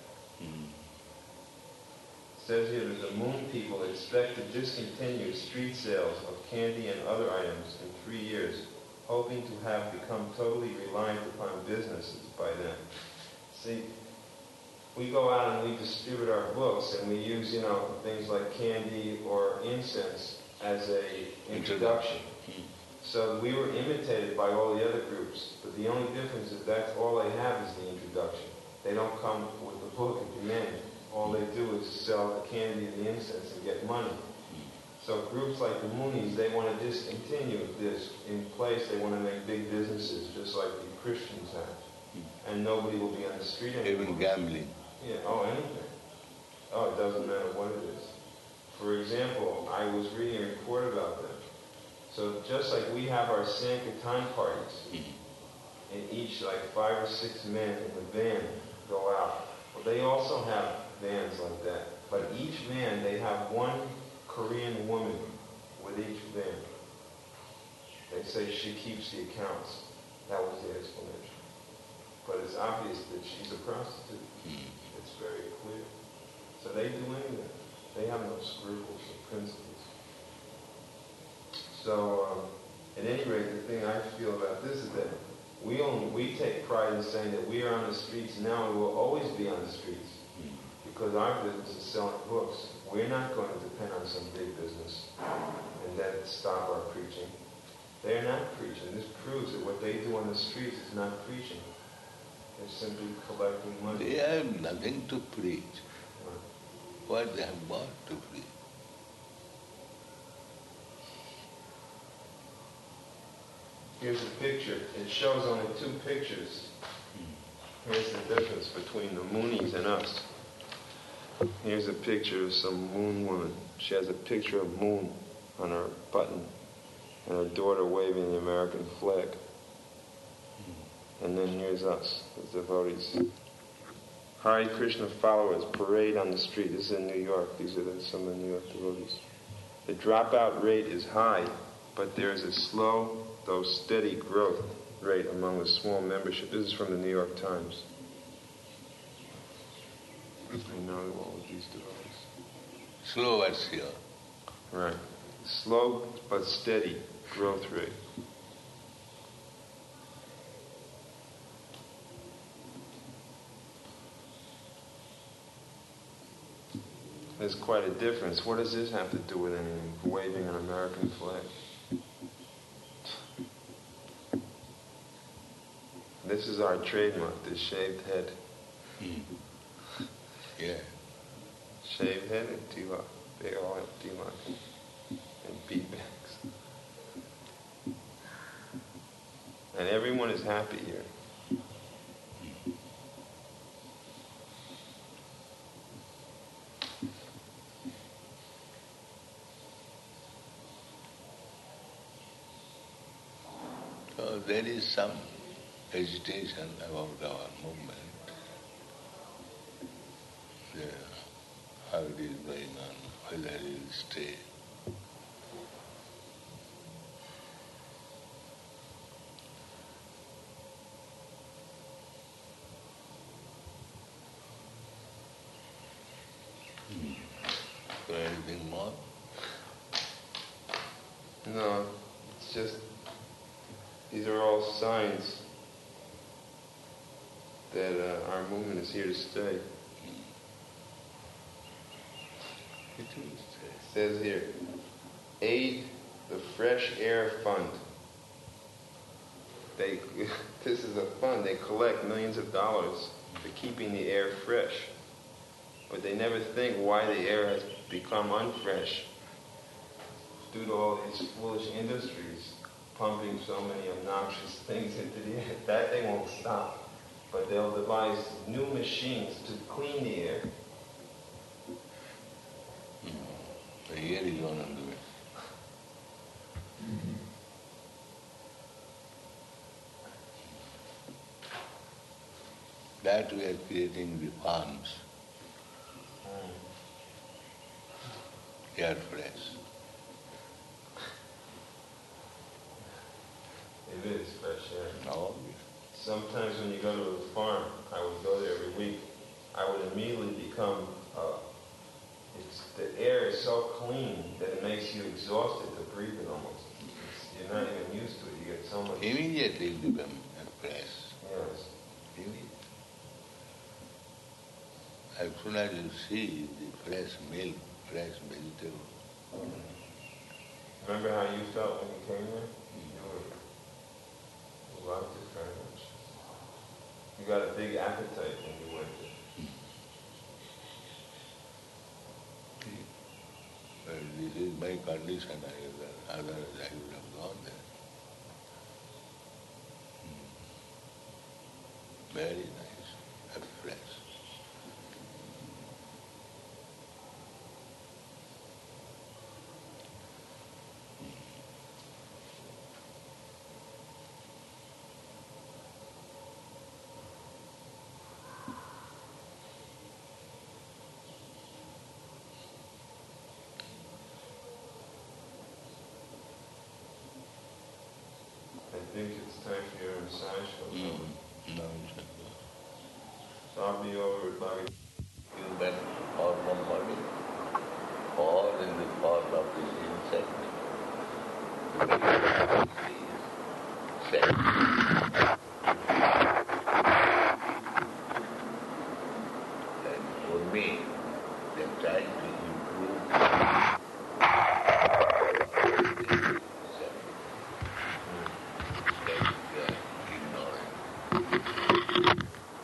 It says here that the Moon people expect to discontinue street sales of candy and other items in 3 years, hoping to have become totally reliant upon businesses by then. See, we go out and we distribute our books and we use, things like candy or incense as a introduction. So we were imitated by all the other groups, but the only difference is that's all they have is the introduction. They don't come with the book at the end. All they do is sell the candy and the incense and get money. So groups like the Moonies, they want to discontinue this in place. They want to make big businesses just like the Christians have. And nobody will be on the street anymore. Even gambling. Yeah, anything. It doesn't matter what it is. For example, I was reading a report about them. So just like we have our Sankirtan parties, and each 5 or 6 men in the band go out. Well, they also have bands like that. But each man, they have one Korean woman with each band. They say she keeps the accounts. That was the explanation. But it's obvious that she's a prostitute. It's very clear. So they do anything. They have no scruples or principles. So, at any rate, the thing I feel about this is that we take pride in saying that we are on the streets now and will always be on the streets. Because our business is selling books. We're not going to depend on some big business and then stop our preaching. They're not preaching. This proves that what they do on the streets is not preaching. They're simply collecting money. They have nothing to preach. What they have got to preach? Here's a picture. It shows only two pictures. Here's the difference between the Moonies and us. Here's a picture of some moon woman. She has a picture of moon on her button and her daughter waving the American flag. And then here's us, the devotees. Hare Krishna followers parade on the street. This is in New York. These are some of the New York devotees. The dropout rate is high, but there is a slow, though steady growth rate among the small membership. This is from the New York Times. I know all of these devotees. Slow but sure. Right. Slow but steady growth rate. There's quite a difference. What does this have to do with anything? Waving an American flag. This is our trademark, this shaved head. Yeah. Shaved head and tilak. They all have tilak and bead bags. And everyone is happy here. So there is some hesitation about our movement. How it is going on, whether it will stay. So anything more? No, it's just, these are all signs that our movement is here to stay. It will It stay. says here, aid the Fresh Air Fund. This is a fund, they collect millions of dollars for keeping the air fresh. But they never think why the air has become unfresh due to all these foolish industries pumping so many obnoxious things into the air. That they won't stop. But they'll devise new machines to clean the air. The air is one of the way. That we are creating the farms. Air fresh. It is fresh air. No, Sometimes when you go to a farm, I would go there every week, I would immediately become, the air is so clean that it makes you exhausted to breathe it almost. You're not even used to it. You get so much. immediately it become fresh. Yes. Immediately. As soon as you see the fresh milk, fresh vegetable, Remember how you felt when you came there? You loved it very much. You got a big appetite when you went there. but this is my condition, otherwise I would have gone there. Very nice, and fresh. I think it's time for your massage. No, So I'll be over with Bobby. human hormone body, or in the form of this insect. And for me, they're trying to improve ignorance.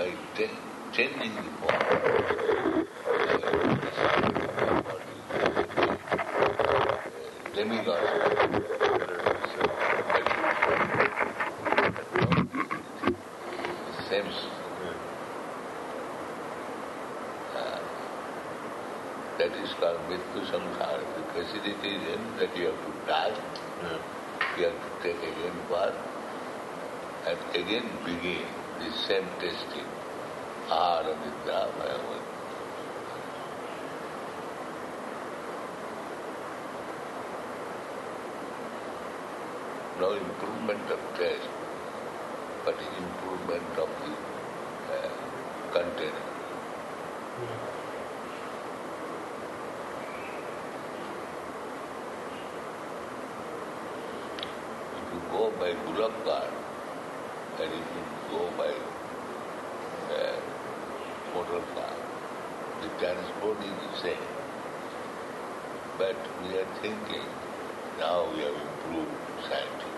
by changing the form. Demigods. Same. That is called Mrityu Samsara. The facility is in that you have to die, you have to take again birth, and again begin the same testing. Ahara Nidra Bhagavan. No improvement of taste, but improvement of the container. If you go by bullock cart, and if you go by motor car, the transport is the same. But we are thinking, now we have improved scientifically.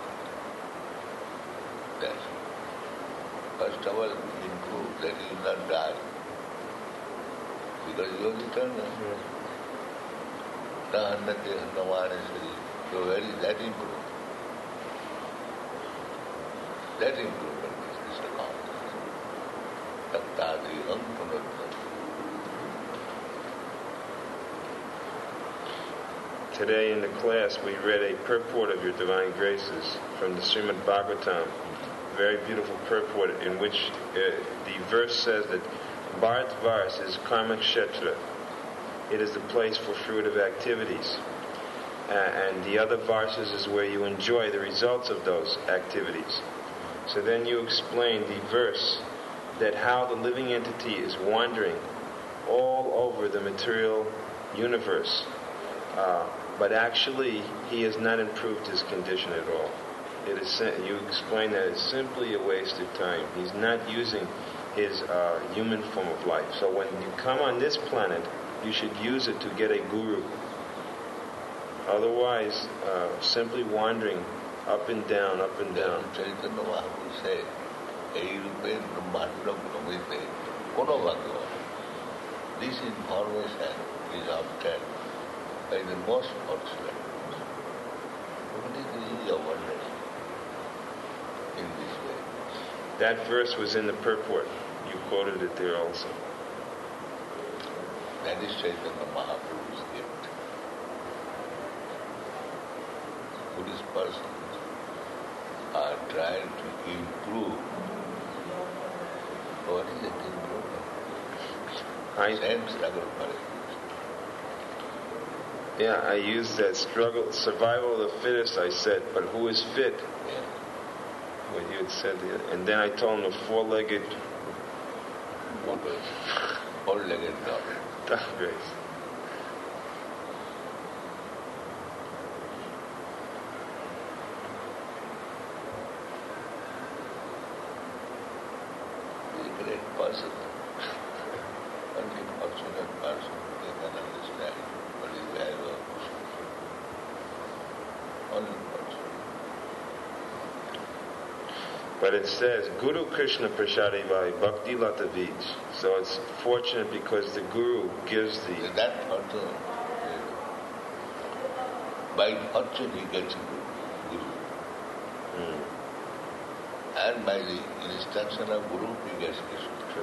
That's first of all, improve that you will not die. Because you are eternal. So where is that improvement? That improvement is accomplished. Tattadriham punartam. Today in the class we read a purport of your Divine Graces from the Srimad Bhagavatam. Very beautiful purport in which the verse says that Bharatvaras is Karma Kshetra. It is the place for fruitive activities. And the other verses is where you enjoy the results of those activities. So then you explain the verse that how the living entity is wandering all over the material universe. But actually, he has not improved his condition at all. You explain that it's simply a waste of time. He's not using his human form of life. So when you come on this planet, you should use it to get a guru. Otherwise, simply wandering up and down, up and down. Chaitanya Mahaprabhu said, Ei rupe brahmanda brahmite kono bhagavan. This information is obtained by the most fortunate. This is abundant in this way. That verse was in the purport. You quoted it there also. That is Chaitanya Mahaprabhu's gift. Buddhist persons are trying to improve. What is it improvement? Same struggle for it. Yeah, I used that struggle, survival of the fittest, I said, but who is fit? Yeah. What you had said, and then I told him the four-legged Four-legged dog. dog race. He's a great person. Only fortunate person they can understand what is value of Krishna. Only fortunate. But it says, Guru Krishna Prashadi Vai Bhakti Lata Vij. So it's fortunate because the Guru gives the... That fortune, by fortune he gets Guru. And by the instruction of Guru he gets Krishna.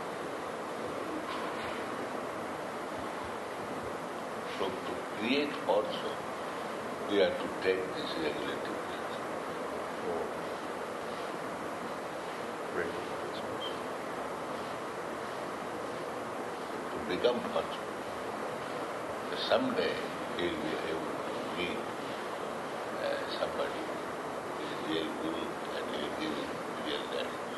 So to create fortune, we have to take this regulative principle. Great. To become fortunate. Someday he will be able to meet somebody who is real Guru and he will give him real guidance.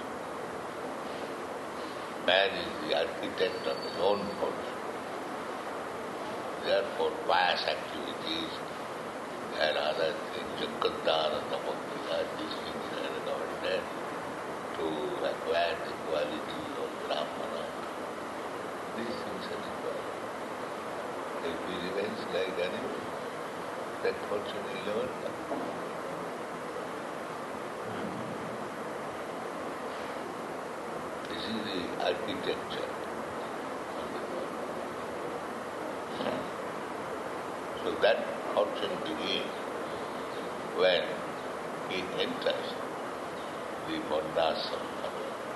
Man is the architect of his own fortune. Therefore, pious activities and other things, Jagadana, Namakya, these things are recommended to acquire the quality of Brahmana. These things are required. If he remains like animal, that fortune will never come. This is the architecture of the world. So that fortune begins when he enters the Varnasana,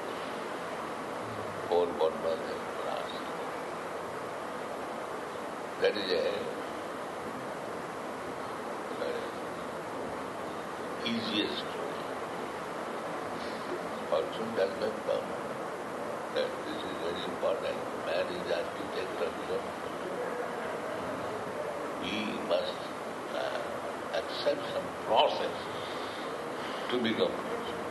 4 Varnas and Varnasana. That is a easiest way. Fortune does not come. That this is very important. Man is architect of his own fortune. He must accept some process to become fortunate.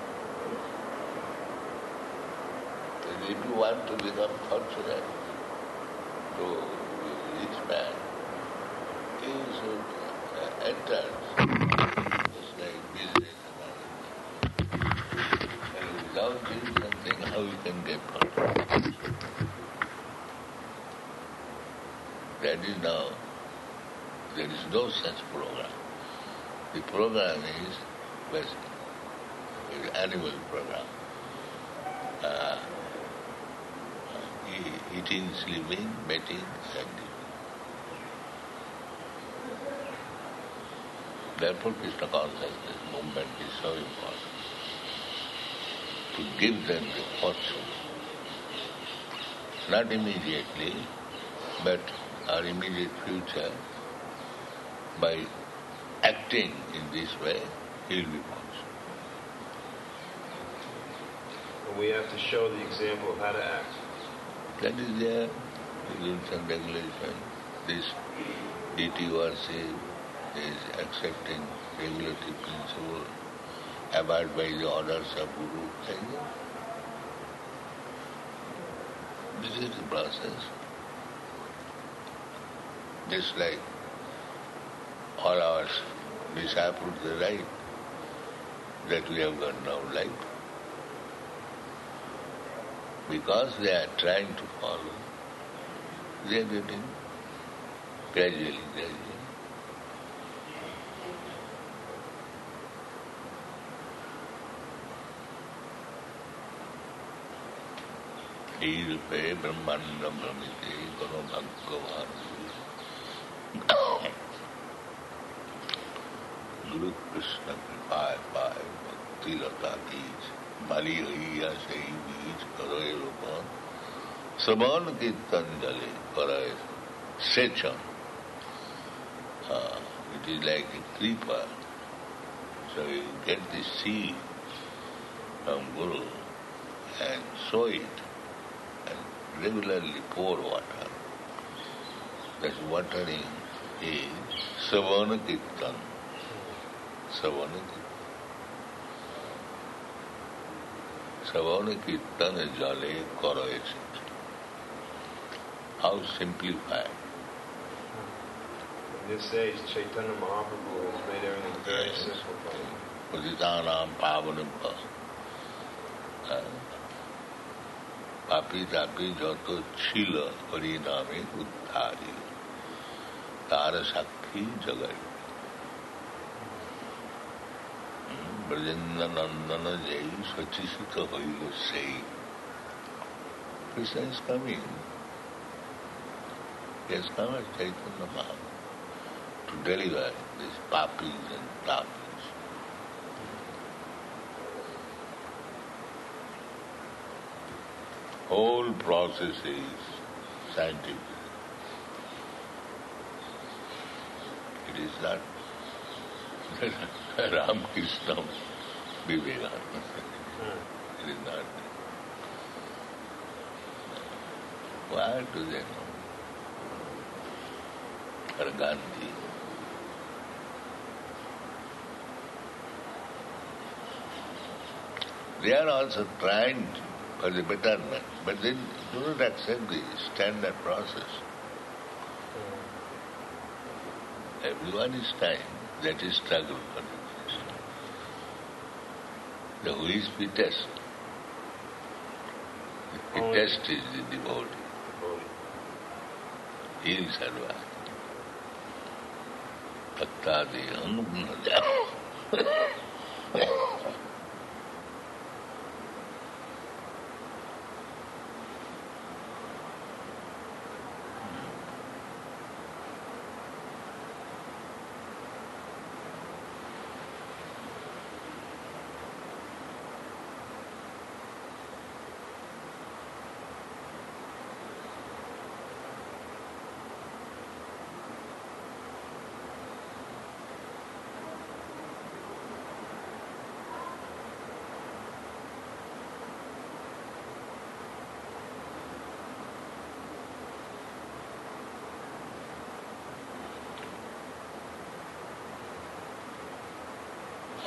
And if you want to become fortunate, to be a rich man, he should enter just like business and everything. And without doing something, how you can get fortunate? That is now, there is no such program. The program is West, is animal program. Eating, sleeping, mating, and living. Therefore, Krishna consciousness movement is so important. To give them the fortune. Not immediately, but our immediate future, by acting in this way, he will be fortunate. And we have to show the example of how to act. That is there, rules and regulation. This deity worship is accepting regulative principle, abide by the orders of Guru. This is the process. Just like all our disciples, they write that we have got no life. Because they are trying to follow, they are getting gradually. Rupe Brahmanda Brahmite Guru Bhagavan Guru Krishna Kripaay Paay Bhakti Lata Beej Mali Haiya Sei Beej Karoy Rupan Saban Kirtan Jale Karoy Sechan. It is like a creeper. So you get the seed from Guru and sow it and regularly pour water. That watering is Savana Kirtan. Savana Kirtan Jale Karoy. How simplified. In this age, Chaitanya Mahaprabhu has made everything very simple. Paditanam Pavanabha. Papi tapi joto chila pariname uddhari. Tara sakhi jagai. Brajendra jai sachisita hoilo sei. Krishna is coming. He has come as Chaitanya Mahaprabhu to deliver these papis and tapis. Whole process is scientific. It is not Ramakrishna Vivekananda. It is not. Why do they know? Or Gandhi. They are also trying for the betterment, but they do not accept the standard process. Everyone is trying, that is struggle for the who is fittest? The fittest is the devotee. He is advised. Tattadi anupna.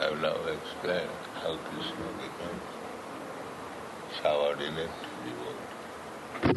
I have now explained how Krishna becomes subordinate devotee.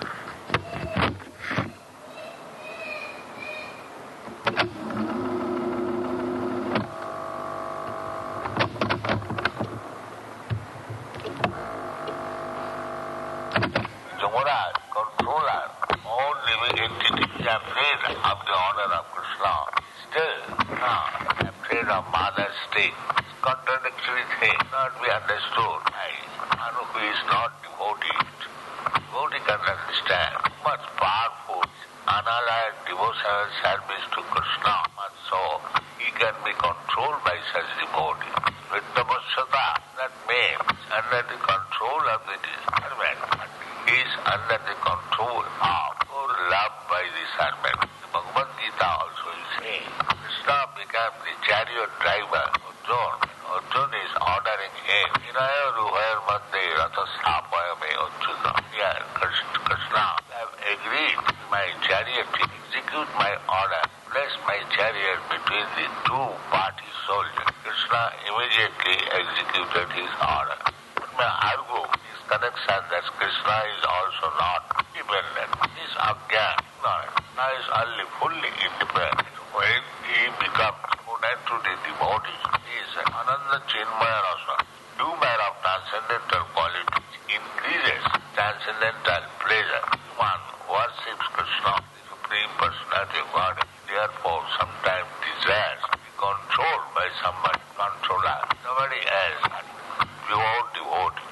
Yamaraj, controller, all living entities are afraid of the honor of Krishna. Still, afraid of mother's state. Contradictory thing not be understood by one who is not devotee. Devotee can understand much powerful, unallied devotional service to Krishna, much so he can be controlled by such devotee. Vittavasyata, that means under the control of the servant, he is under the control of or loved by the servant. The Bhagavad Gita also is saying, Krishna becomes the chariot driver of Arjuna. Arjuna is ordering him, Vinaya Ruhayar Madhya Ratha Sthapayame Arjuna. Here, Krishna, I have agreed my chariot to execute my order, place my chariot between the two party soldiers. Krishna immediately executed his order. But may argue this connection that Krishna is also not independent. This Ajna, Krishna is only fully independent. When he becomes opponent to the devotee, he is Ananda Chinmaya Rasa, doer of transcendental qualities, increases transcendental pleasure. One worships Krishna, the Supreme Personality of God, therefore sometimes desires to be controlled by somebody, controller, somebody else, pure devotee.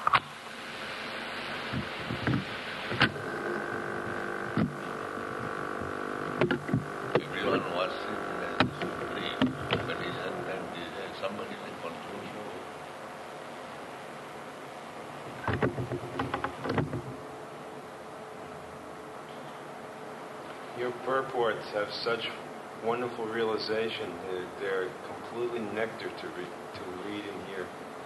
Everyone worships as the Supreme, but he sometimes desires somebody to control him. Your purports have such wonderful realization. They're completely nectar to read and hear.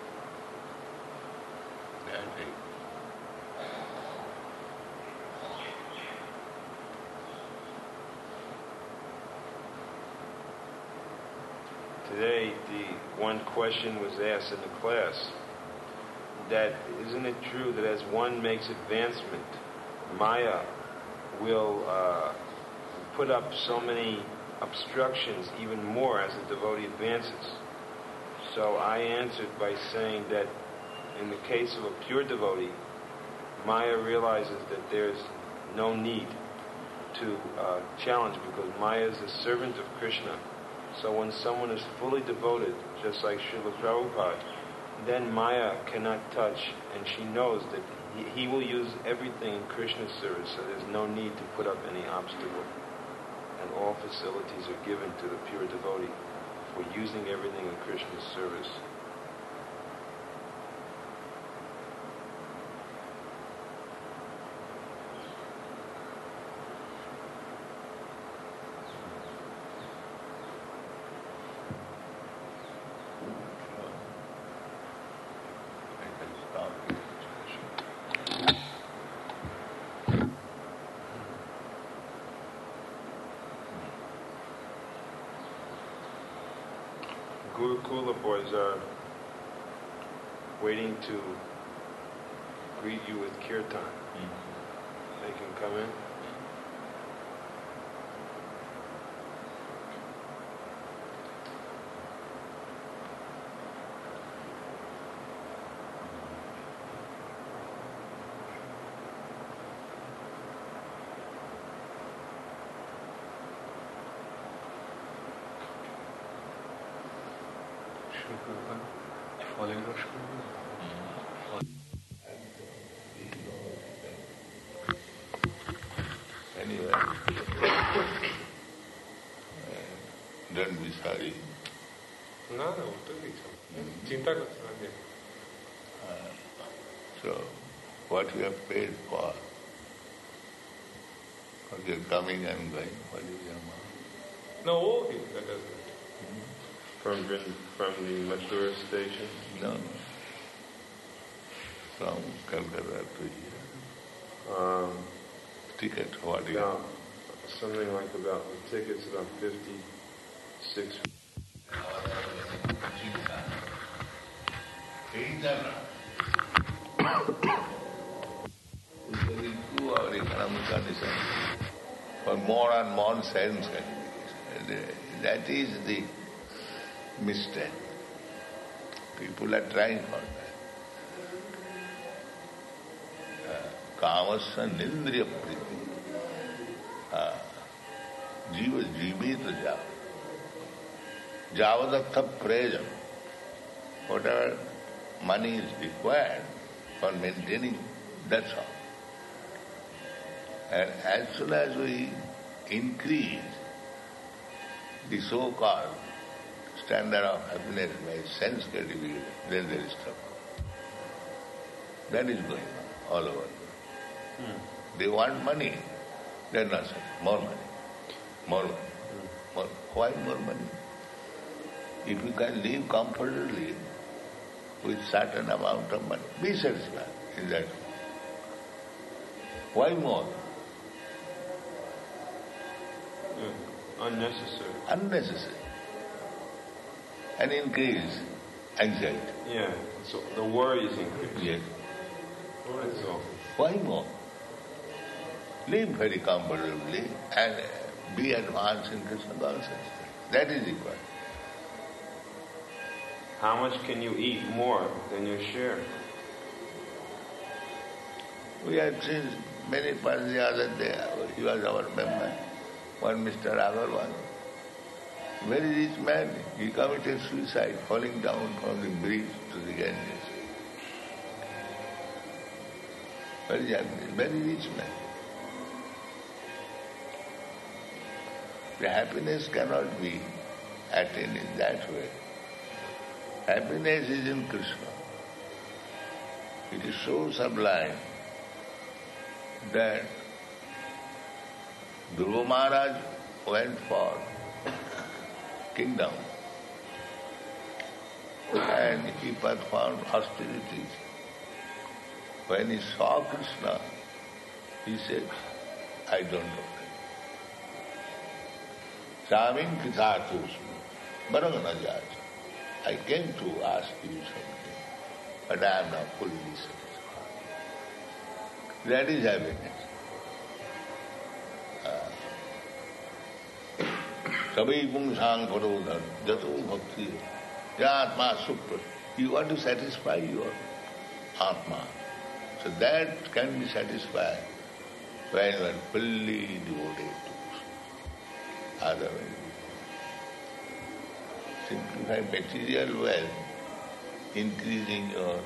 Today, the one question was asked in the class, that isn't it true that as one makes advancement, Maya will put up so many obstructions even more as the devotee advances? So I answered by saying that in the case of a pure devotee, Maya realizes that there's no need to challenge, because Maya is a servant of Krishna. So when someone is fully devoted, just like Srila Prabhupada, then Maya cannot touch, and she knows that he will use everything in Krishna's service, so there's no need to put up any obstacle. And all facilities are given to the pure devotee for using everything in Krishna's service. Gurukula boys are waiting to greet you with kirtan. They can come in. Anyway, don't be sorry. No, don't be sorry. Chinta karna. So, what you have paid for your coming and going, what is your amount? No, okay, that doesn't. From the Mathura station? No. From Calcutta to here. Ticket, what do you have? Something like about, the ticket's about 56. internal. We can improve our economic condition for more and more sense gratification. That is the mistake. People are trying for that. Kamasya nindriya priti. Jiva jivita java. Javadatha prayam. Whatever money is required for maintaining, that's all. And as soon as we increase the so-called standard of happiness by sense gratification, then there is trouble. That is going on all over. They want money, they are not saying, more money, more money, more. Why more money? If you can live comfortably with certain amount of money, be satisfied in that. Why more? Unnecessary. Unnecessary. And increase anxiety. Yeah, so the worries increase. Yes. That's all. Why more? Live very comfortably and be advanced in Krishna consciousness. That is required. How much can you eat more than your share? We have seen many persons the other day. He was our member, one Mr. Agarwal. Very rich man. He committed suicide, falling down from the bridge to the Ganges. Very rich man. The happiness cannot be attained in that way. Happiness is in Krishna. It is so sublime that Dhruva Maharaj went for kingdom and he performed austerities. When he saw Krishna, he said, I don't know. Saming Krithatusmi, Baranganajaja. I came to ask you something, but I am now fully satisfied. That is happiness. Sabai pungsang parodhan, jato bhakti, jatma supra. You want to satisfy your Atma. So that can be satisfied when you are fully devoted to Krishna. Otherwise, simplify material wealth, increasing your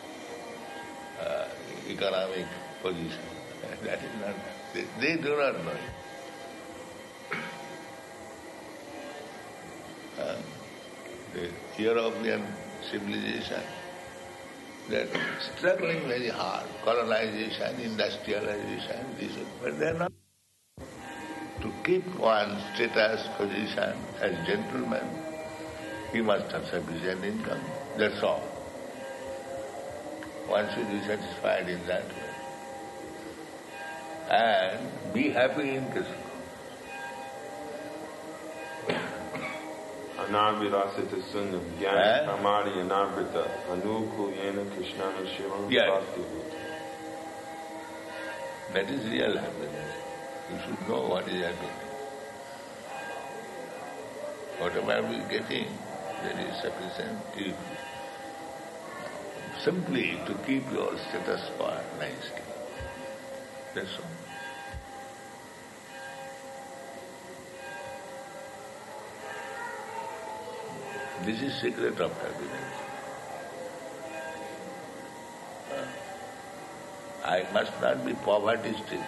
economic position. That is not, they do not know it. The European civilization, they are struggling very hard, colonization, industrialization, but they are not. To keep one's status, position as gentleman, he must have sufficient income. That's all. One should be satisfied in that way. And be happy in Krishna. Anarvirasita sunnam, jnana pramadi anarvrita, anukuyena krishnana shivam bhakti. That is real happiness. You should know what is happiness. Whatever we are getting, that is sufficient if simply to keep your status quo nicely. That's all. This is secret of happiness. I must not be poverty-stricken.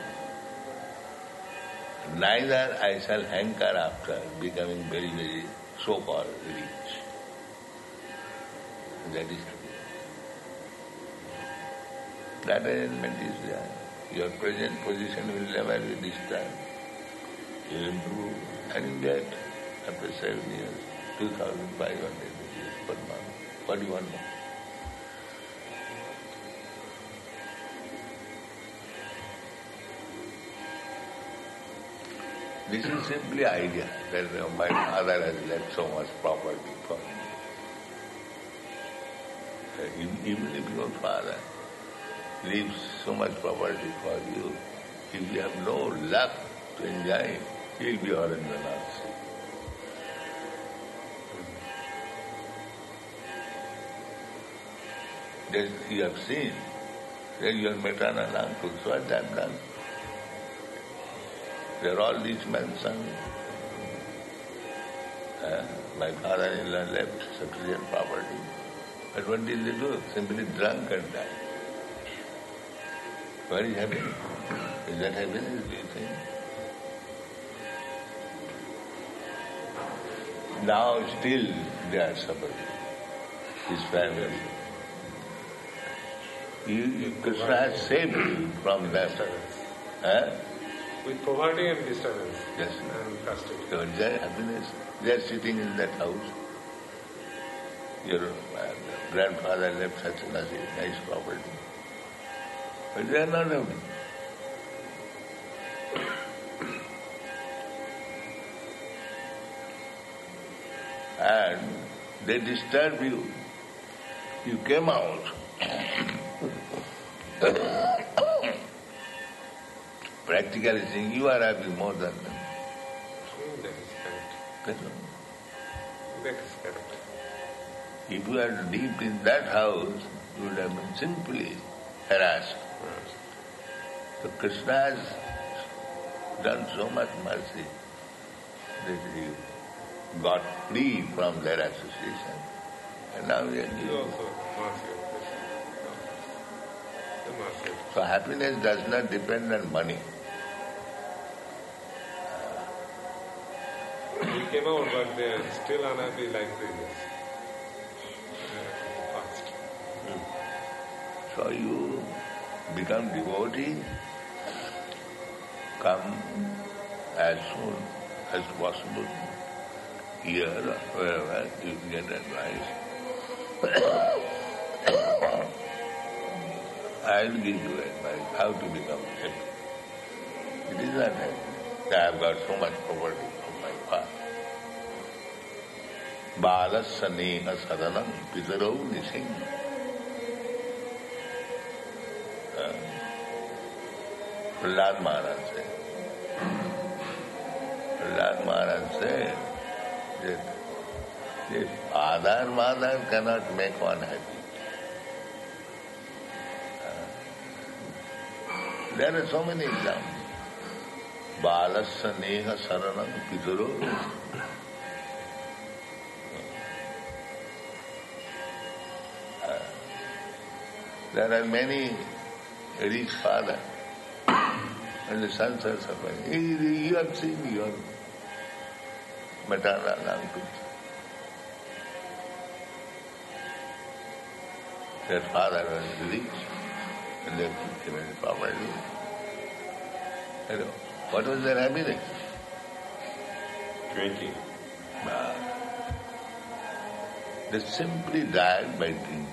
Neither I shall hanker after becoming very, very so-called rich. That is happiness. That arrangement is there. Your present position will never be disturbed. You will improve and you get, after 7 years, 2,500 rupees per month. What do you want more? This is simply idea that my father has left so much property for me. Even if your father leaves so much property for you, if you have no luck to enjoy it, he will be Arandanath. That you have seen that your maternal uncles, what they have done. They are all rich men's sons. My father-in-law left sufficient property. But what did they do? Simply drunk and died. What is happiness? Is that happiness, do you think? Now still they are suffering. His family. Krishna has saved you from that. With poverty and disturbance. Yes. And frustration. So their happiness. They are sitting in that house. Your grandfather left such a nice property. But they are not happy. And they disturb you. You came out. Practically saying, you are happy more than them. That is correct. That's all. That is correct. If you had lived in that house, you would have been simply harassed. So Krishna has done so much mercy that he got free from their association. And now we are You living. also mercy of Krishna. The mercy of So happiness does not depend on money. We came out, but they are still unhappy like previous. Past. So you become devotee, come as soon as possible here or wherever you get advice. I will give you advice how to become happy. It is not happy. I have got so much property from my father. Balasya neha sadanam pitarau nising. Prahlad Maharaj said that this father and mother cannot make one happy. There are so many examples. Balasya neha saranam pitaro. There are many rich fathers and the sons are suffering. You have seen your maternal uncles. Their father was rich and they put him in poverty. You know, what was their happiness? Drinking. They simply died by drinking.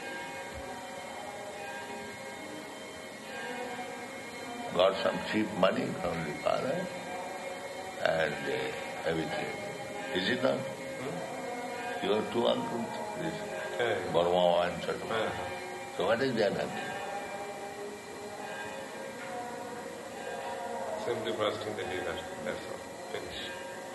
Got some cheap money from the father and everything. Is it not? Your two uncles, this Burma and Chatma. So what is their happiness? Simply bursting the liver. That's all. Finish.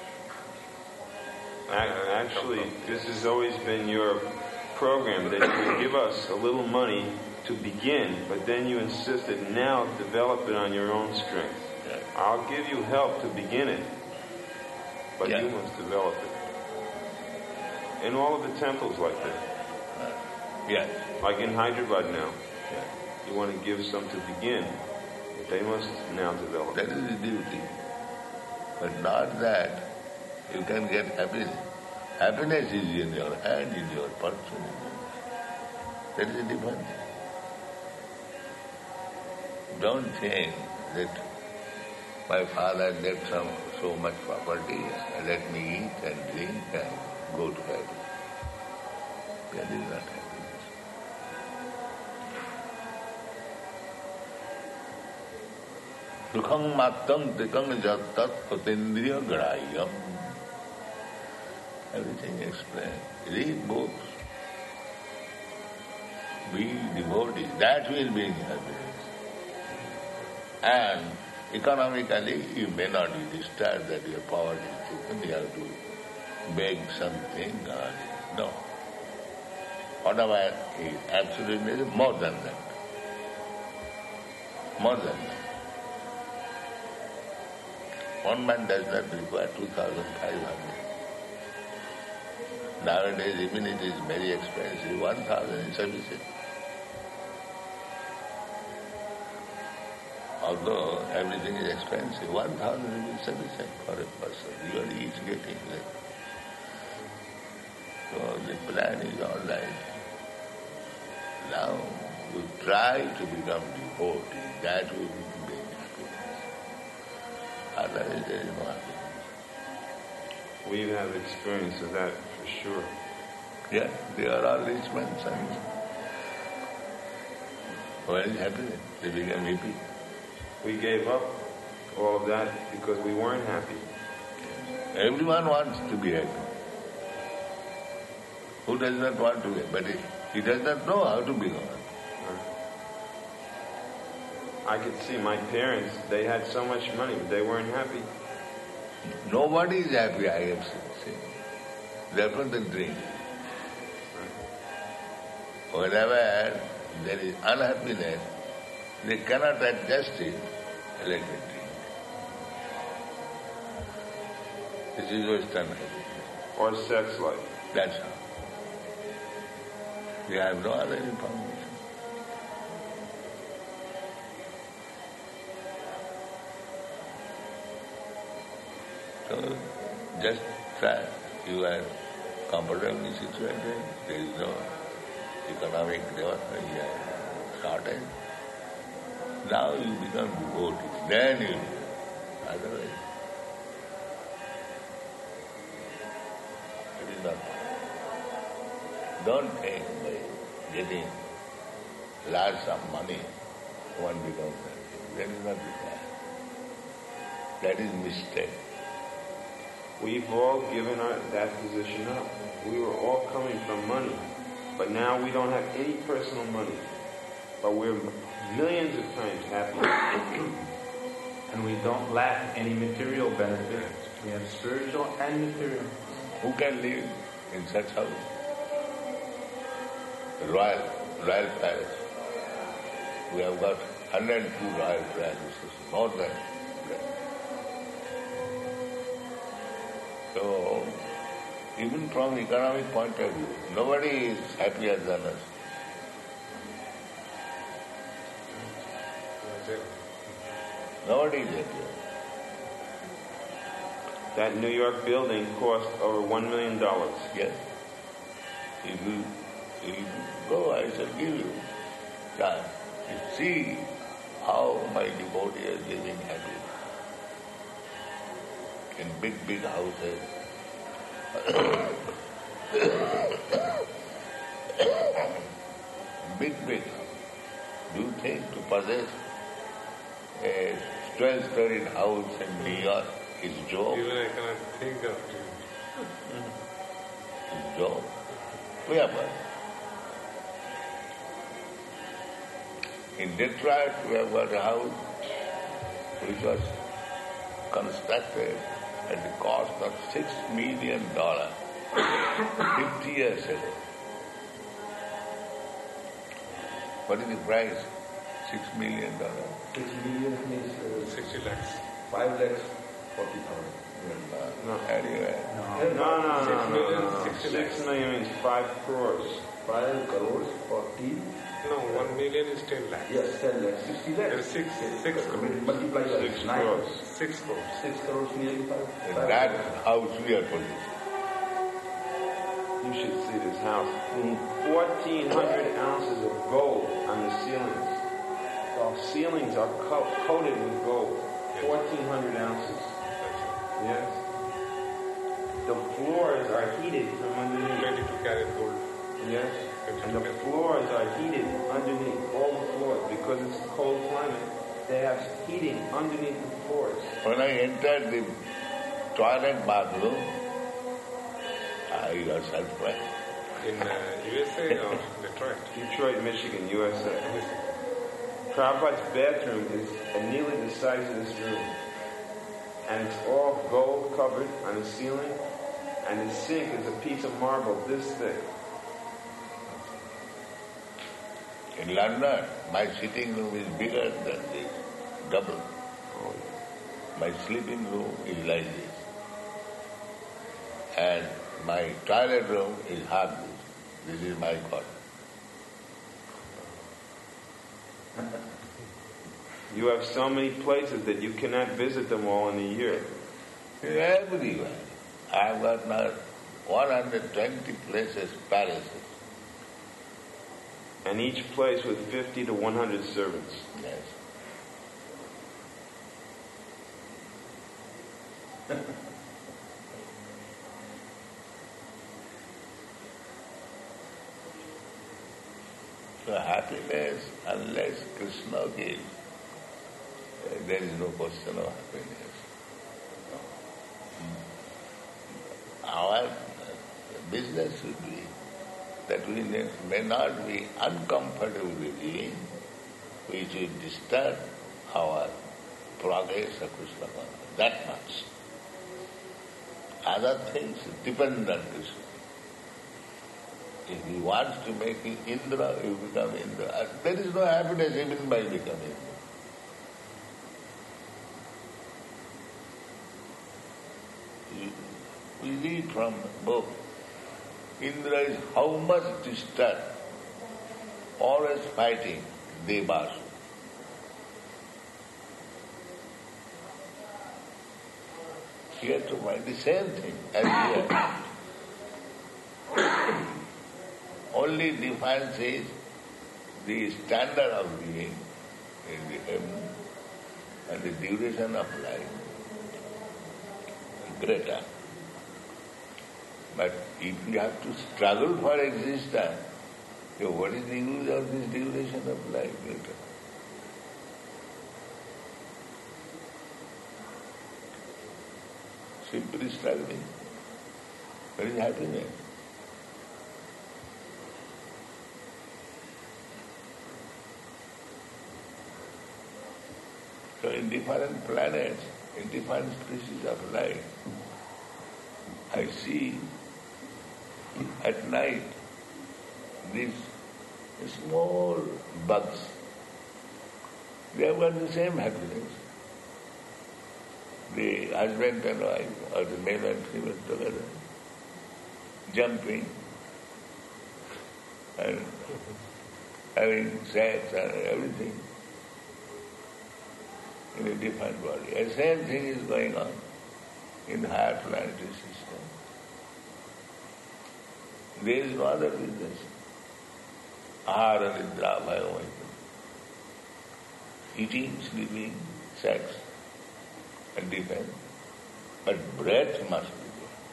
Actually, this has always been your program, that you would give us a little money to begin, but then you insisted now develop it on your own strength. Yeah. I'll give you help to begin it, but Yeah. you must develop it. In all of the temples like that, Yes. like in Hyderabad now, Yeah. you want to give some to begin, but they must now develop That it. is the duty. But not that you can get happiness. Happiness is in your hand, in your person. That is the difference. Don't think that my father left so much property, let me eat and drink and go to heaven. That is not happiness. Sukham mattam tikam jattat patindriya grahiyam. Everything explained. Read books. be devotees. That will bring happiness. And economically, you may not be disturbed that your poverty is taken, you have to beg something or no. Whatever is absolutely more than that. More than that. One man does not require 2,500. Nowadays, even it is very expensive, 1,000 is sufficient. Although everything is expensive, 1,000 is sufficient for a person. You are each getting that. So the plan is all right. Now we try to become devotee. That will bring happiness. Otherwise there is no happiness. We have experience of that for sure. Yeah, they are all rich men's sons. Where is happiness? They become happy. We gave up all of that because we weren't happy. Everyone wants to be happy. Who does not want to be happy? But he does not know how to become happy. I could see my parents, they had so much money, but they weren't happy. Nobody is happy, I have seen. Therefore the dream. Whenever there is unhappiness, they cannot adjust it, let it drink. This is Western happiness. Or sex life. That's how. We have no other information. So, just try. You are comfortably situated. There is no economic shortage. Now you become devotee. Then you become. Otherwise, it is not. Don't think by getting large sum money, one becomes happy. That is not required. That is mistake. We've all given that position up. We were all coming from money. But now we don't have any personal money. But we're millions of times happy. And we don't lack any material benefit. We have spiritual and material. Who can live in such house? Royal palace. We have got 102 royal palaces, more than that. So, even from economic point of view, nobody is happier than us. Nobody is happier. That New York building cost over $1 million. Yes. If you go, I shall give you time. You see how my devotee is living happy. In big houses. big house. Do you think to possess a 12-storied house in New York is joke? Even I cannot think of it. It's joke. We are poor. In Detroit, we have got a house which was constructed at the cost of $6 million 50 years ago. What is the price? $6 million. 6 million means 60 lakhs. 5 lakhs 40,000. No. Anyway, No. 60 6 million means 5 crores. 5 crores 40. No, 1 million is 10 lakhs. Yes, 10 lakhs. 60 lakhs. There is 6 crores. Multiply by 6 9. crores. 6 crores. 6 crores nearly 5. in that house we are putting. You should see this house. 1,400 ounces of gold on the ceilings. The ceilings are coated with gold. 1,400 ounces. Yes. The floors are heated from underneath. 22 karat gold. Yes. And the floors are heated underneath, all the floors, because it's a cold climate. They have heating underneath the floors. When I entered the toilet bathroom, I was surprised. In USA or Detroit? Detroit, Michigan, USA. Prabhupada's bathroom is nearly the size of this room. And it's all gold covered on the ceiling. And the sink is a piece of marble this thick. In London, my sitting room is bigger than this, double. My sleeping room is like this. And my toilet room is half this. This is my cot. You have so many places that you cannot visit them all in a year. Everywhere. I've got now 120 places, palaces. And each place with 50 to 100 servants. Yes. So happiness, unless Krishna gives, there is no question of happiness. Our business should be that we may not be uncomfortable with living, which will disturb our progress of Krishna consciousness. That much. Other things depend on Krishna. If he wants to make you Indra, you become Indra. There is no happiness even by becoming Indra. We read from book, Indra is how much disturbed, always fighting Devas. Here to find the same thing as here. Only difference is the standard of being in the heaven and the duration of life greater. But if you have to struggle for existence, then what is the use of this duration of life greater? Simply struggling. What is happiness? So in different planets, in different species of life, I see at night these small bugs. They have got the same happiness. The husband and wife, or the male and female together, jumping and having sex and everything in a different body. The same thing is going on in the higher planetary system. There is no other business. Ahara, nidra, bhaya, eating, sleeping, sex, and defense. But breath must be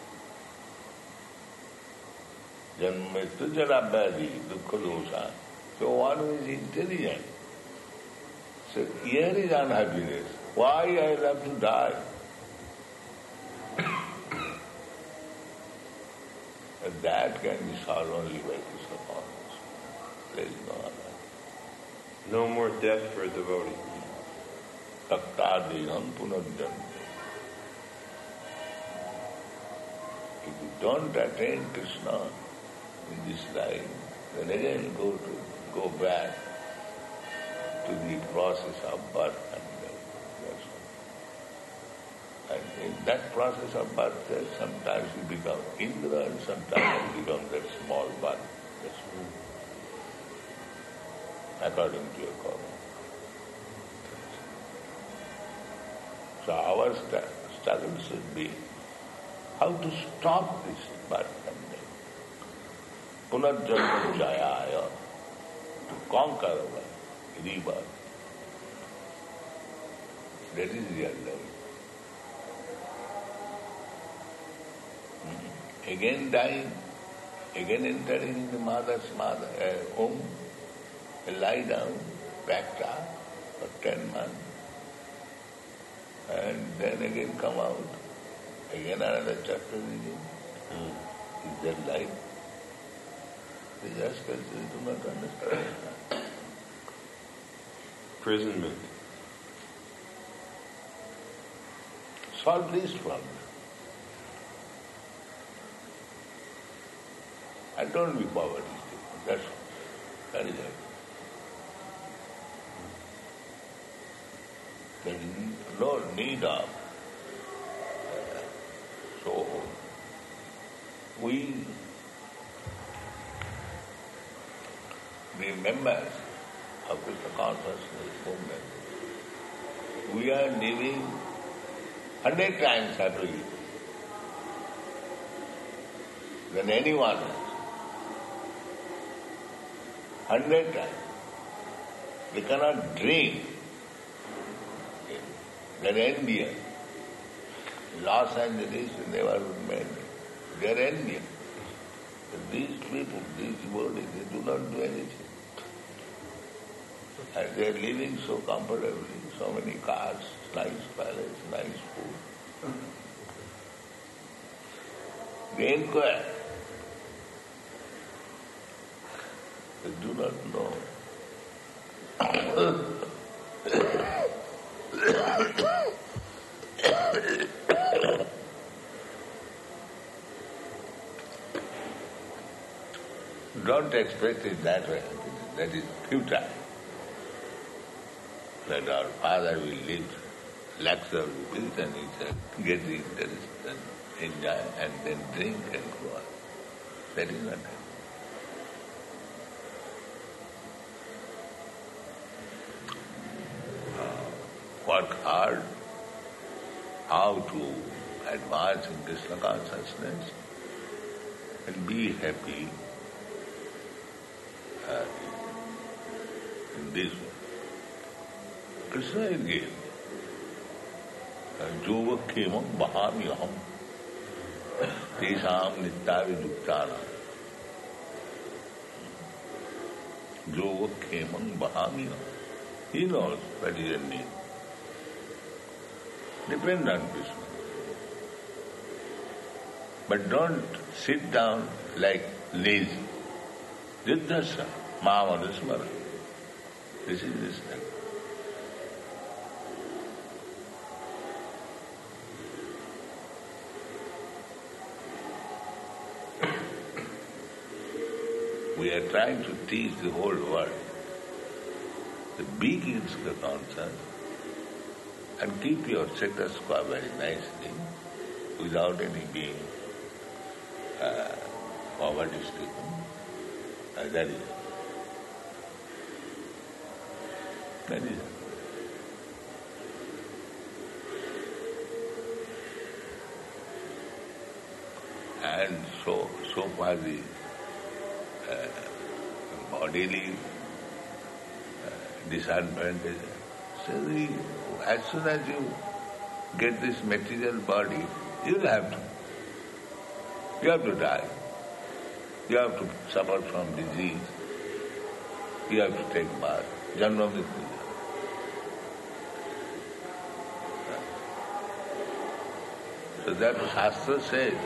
there. Janmritu janabhyadi dukkha dosha. So one who is intelligent. So here is unhappiness. Why I have to die? And that can be solved only by Krishna consciousness. There is no other. No more death for a devotee. Taktadinam punarjanam. If you don't attain Krishna in this life, then again go back to the process of birth and death. And in that process of birth, sometimes you become Indra and sometimes you become that small bud. That's according to your karma. So our struggle should be how to stop this birth and death. Punarjanma jayaya, to conquer our rebirth. That is real life. Again dying, again entering in the mother's womb, lie down, packed up for 10 months, and then again come out, again another chapter begins. Is that life? They just do not understand. Imprisonment. Solve these problems. And don't be poverty. That's very good. There is no need of. So, we, the members of Krishna consciousness movement, we are living 100 times happily than anyone else. 100 times. We cannot dream than Indian. Los Angeles never made. They are Indian. But these people, these bodies, they do not do anything. And they are living so comfortably, so many cars, nice palace, nice food. They inquire. They do not know. Don't expect it that way. That is futile. That our father will live lakhs of rupees and he shall get the interest and enjoy and then drink and go on. That is not happening. Work hard how to advance in Krishna consciousness and be happy in this way. Krishna is given. Jova kemam bahamyaham tesam nityaviduktana. Jova kemam bahamyaham. He knows what is your need. Depend on Krishna. But don't sit down like lazy. Jiddhasa, Mahamanusmara. This is this thing. We are trying to teach the whole world the big concept and keep your status quo very nicely without any being poverty-stricken. That is. That is. And so far the bodily disadvantage. So as soon as you get this material body, you have to die. You have to suffer from disease. You have to take birth. Janma mrityu. So that Shastra says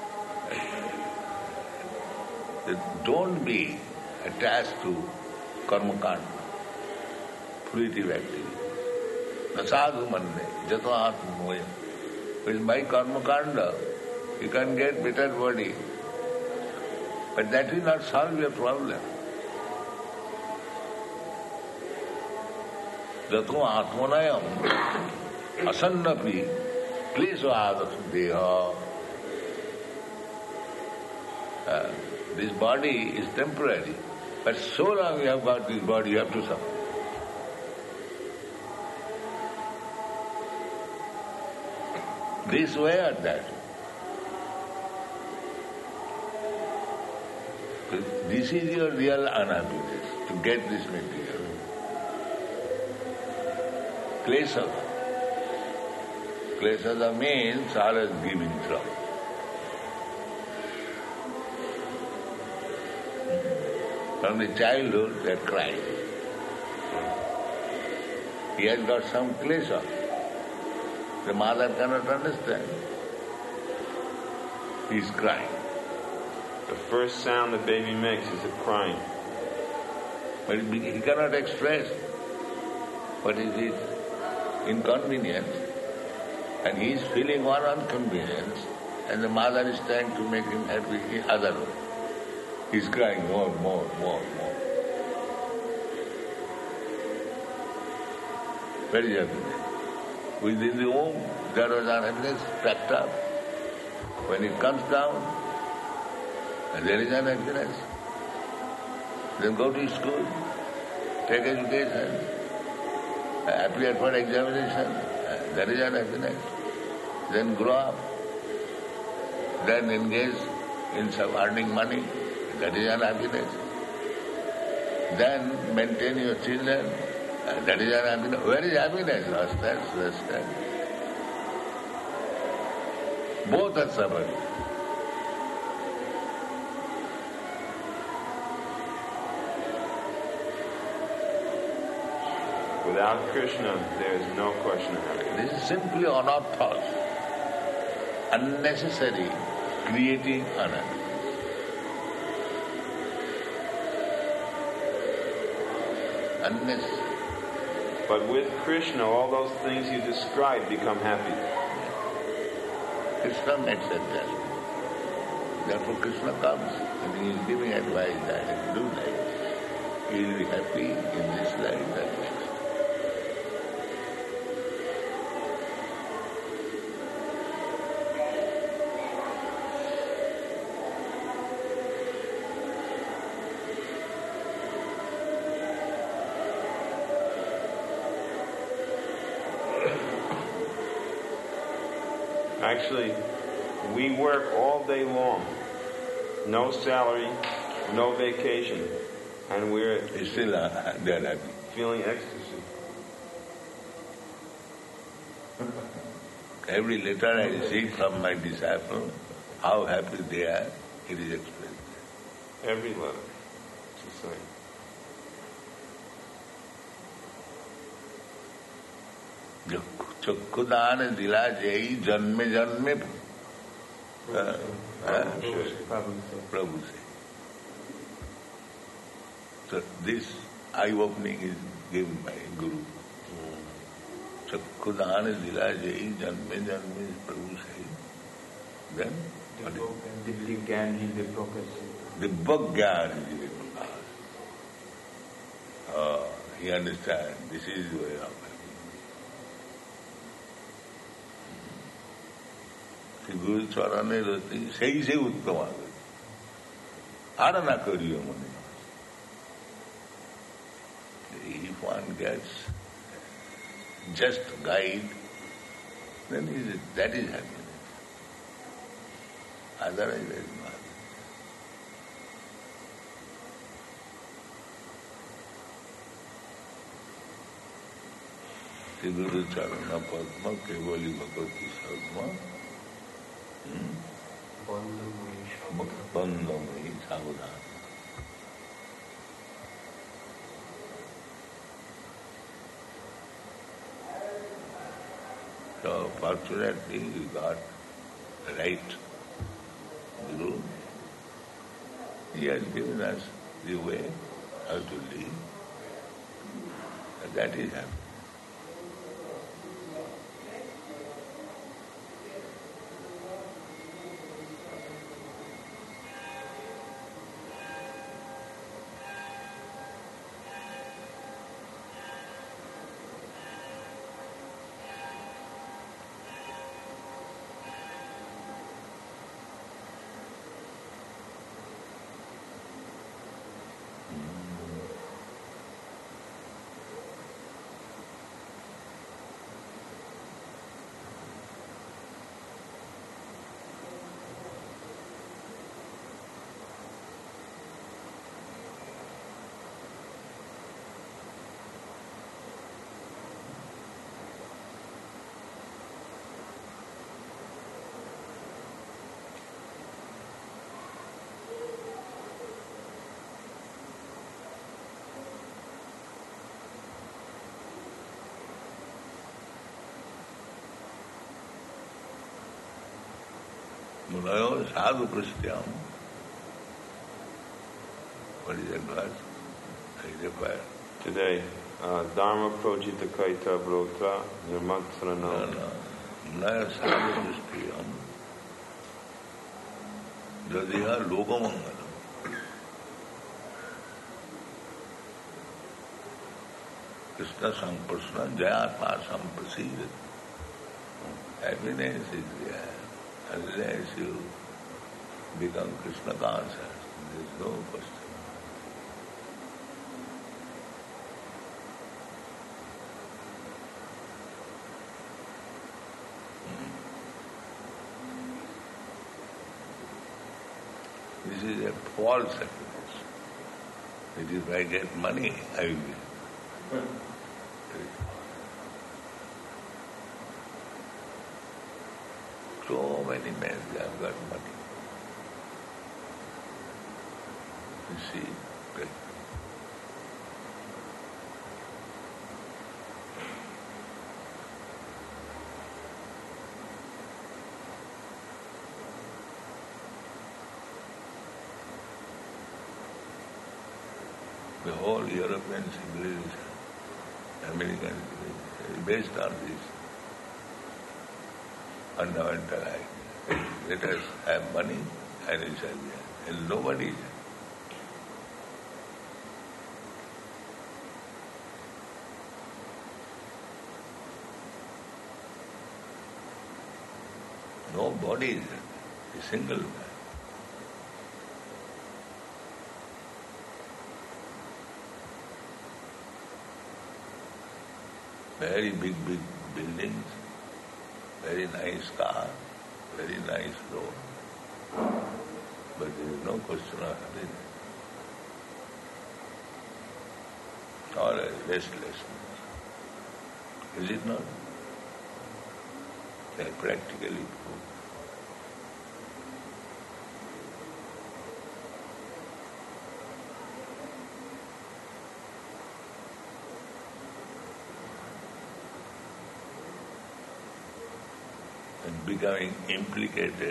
that don't be attached to karma-kanda, fruitive activity. Nasadu manne, jato atma moya. With my karma-kanda, you can get better body. But that will not solve your problem. Jato atmanayam asannapi klesho adasu deha. This body is temporary, but so long you have got this body, you have to suffer. This way or that way. This is your real unhappiness, to get this material. Klesha. Klesha means always giving trouble. From the childhood they are crying. He has got some klesha. The mother cannot understand. He is crying. The first sound the baby makes is a crying. But he cannot express what is his inconvenience, and he is feeling one inconvenience, and the mother is trying to make him happy in other way. He is crying more. Where is happiness? Within the womb, there was unhappiness packed up. When it comes down, there is unhappiness. Then go to school, take education, appear for examination, there is unhappiness. Then grow up, then engage in some earning money, that is unhappiness. Then maintain your children, that is unhappiness. Where is happiness? Lost. Both are suffering. Without Krishna, there is no question of happiness. This is simply unorthodox, unnecessary, creating unhappiness. Unnecessary. But with Krishna, all those things you described become happy. Krishna makes adjustment. Therefore Krishna comes and he is giving advice that do like this. He will be happy in this life that next. Actually, we work all day long. No salary, no vacation. And we're Still they are happy. feeling ecstasy. Every letter I receive from my disciple, how happy they are, it is explained. Every letter. It's the same. जो चक्षुदान दिला जय जन्मे जन्मे प्रभु से. So this eye-opening is given by Guru. चक्षुदान दिला जय जन्मे जन्मे प्रभु से. Then दिव्य ज्ञान ही दिव्य प्रकाश. दिव्य ज्ञान ही Divya Prakash. He understands. This is the way of happiness. गुरु चरणे रति सही से उत्तम आगे आर ना करियो मने. If one gets just guide, then that is happiness. Otherwise there is no happiness. Shri गुरु चरण पद्म केवली भगवती सर्व बंधमयी सावधान. So fortunately we got the right Guru. He has given us the way how to live. And that is happiness. Munayo sadhu krishyam What is that verse? I refer. Today, Dharma projita kaita brotra nirmatsarana. Naya sarvadristiyam jadiha lokamangalam. Krishna samprasna jayatma samprasidat. Happiness is there unless you become Krishna conscious. There is no question. This is a false happiness. It is if I get money, I will be. So many men have got money. You see, the whole European civilization, American civilization, is based on this fundamental idea. Let us have money and it shall be. And nobody. Nobody is a single man. Very big buildings, very nice car, very nice road. But there is no question of happiness. Or a restlessness. Is it not? They are practically proved. And becoming implicated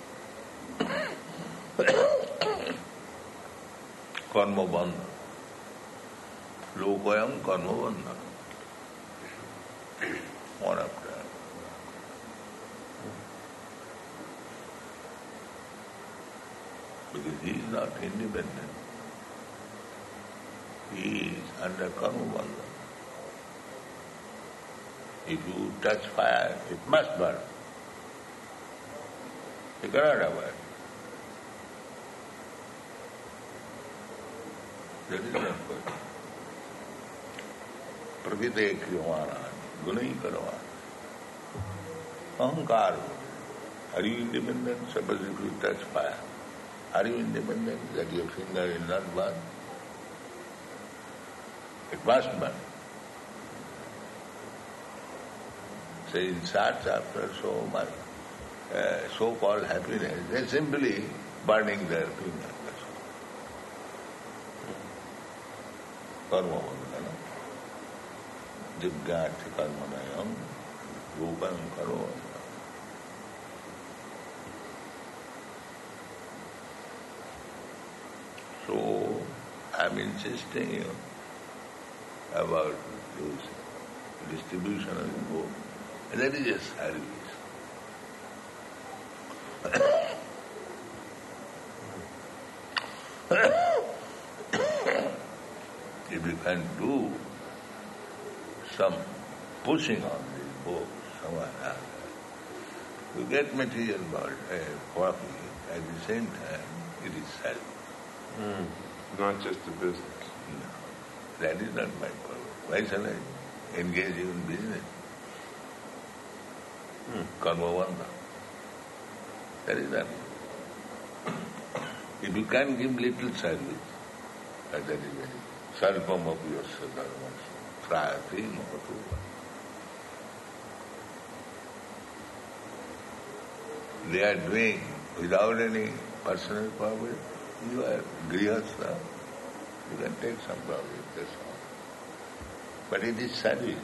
karma bandha. Lokayam karma bandha. One after another. Because he is not independent. He is under karma bandha. If you touch fire, it must burn. You cannot avoid. That is not good. Pravite kriyamana, gunai karavana. Ahankar. Are you independent? Suppose if you touch fire, are you independent that your finger will not burn? It must burn. So in search after so much so-called happiness, they are simply burning their finger. Karma bandhana. Jigyati karmanayam rupam karo. So I am insisting about this distribution of the book. That is a service. If you can do some pushing on this book, somewhere else, you get material profit. At the same time, it is self. Not just a business. No, that is not my purpose. Why shall I engage in business? Karma bandha. That is that. If you can give little service, that is very sarvam of your dharmas, prayati mahatuva. They are doing without any personal profit. You are grihastha, you can take some profit, that's all. But it is service.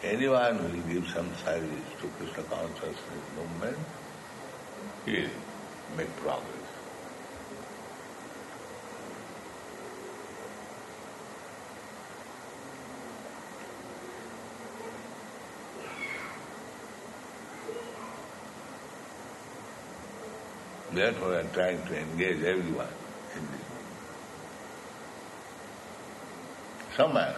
anyone who will give some service to Krishna consciousness movement, he will make progress. Therefore, I am trying to engage everyone in this. Some manner.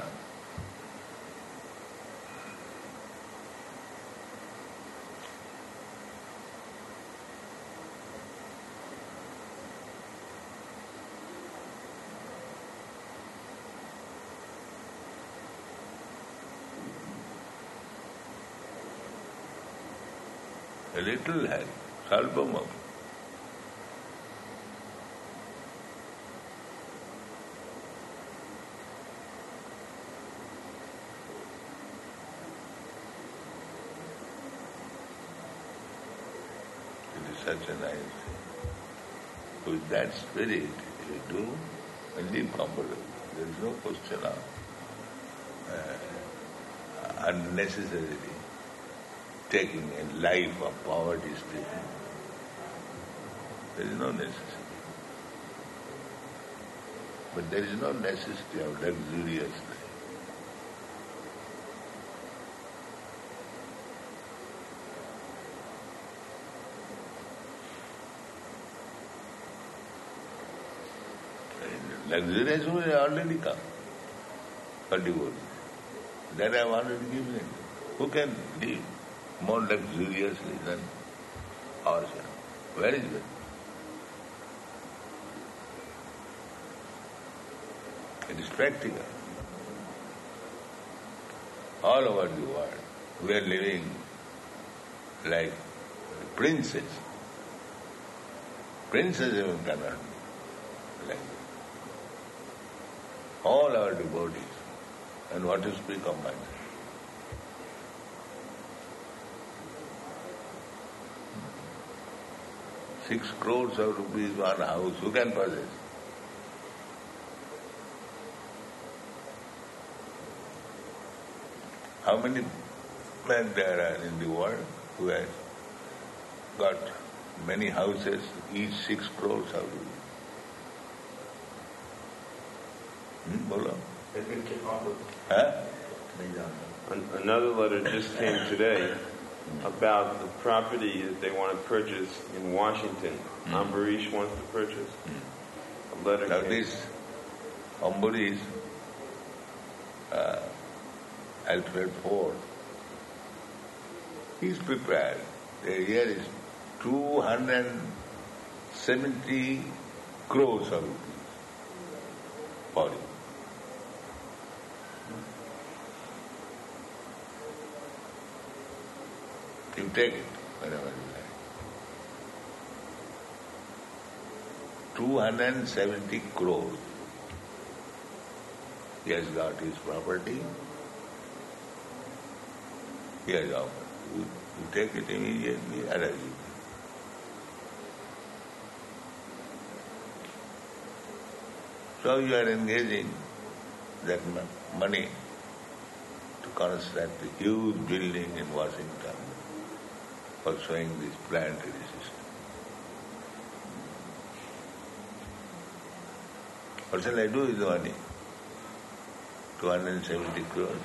A little help, salvamam. Such a nice thing. With that spirit, you do and live comfortably. There is no question of unnecessarily taking a life of poverty stricken. There is no necessity. But there is no necessity of luxurious life. Luxurious will already come for devotees. That I have already given it. Who can live more luxuriously than ourselves? Where is it? It is practical. All over the world, we are living like princes. Princes even cannot be like that. All our devotees, and what to speak of myself. 6 crores of rupees one house, who can possess? How many men there are in the world who has got many houses, each 6 crores of rupees? Bolo? Another letter just came today about the property that they want to purchase in Washington. Ambarish wants to purchase. A letter now came. This Ambarish, Alfred Ford, he is prepared. Here is 270 crores of rupees for him. You take it whenever you like. 270 crores. He has got his property. He has offered. You take it immediately and I give you. So you are engaging that money to construct a huge building in Washington for showing this planetary system. What shall I do with the money? 270 crores.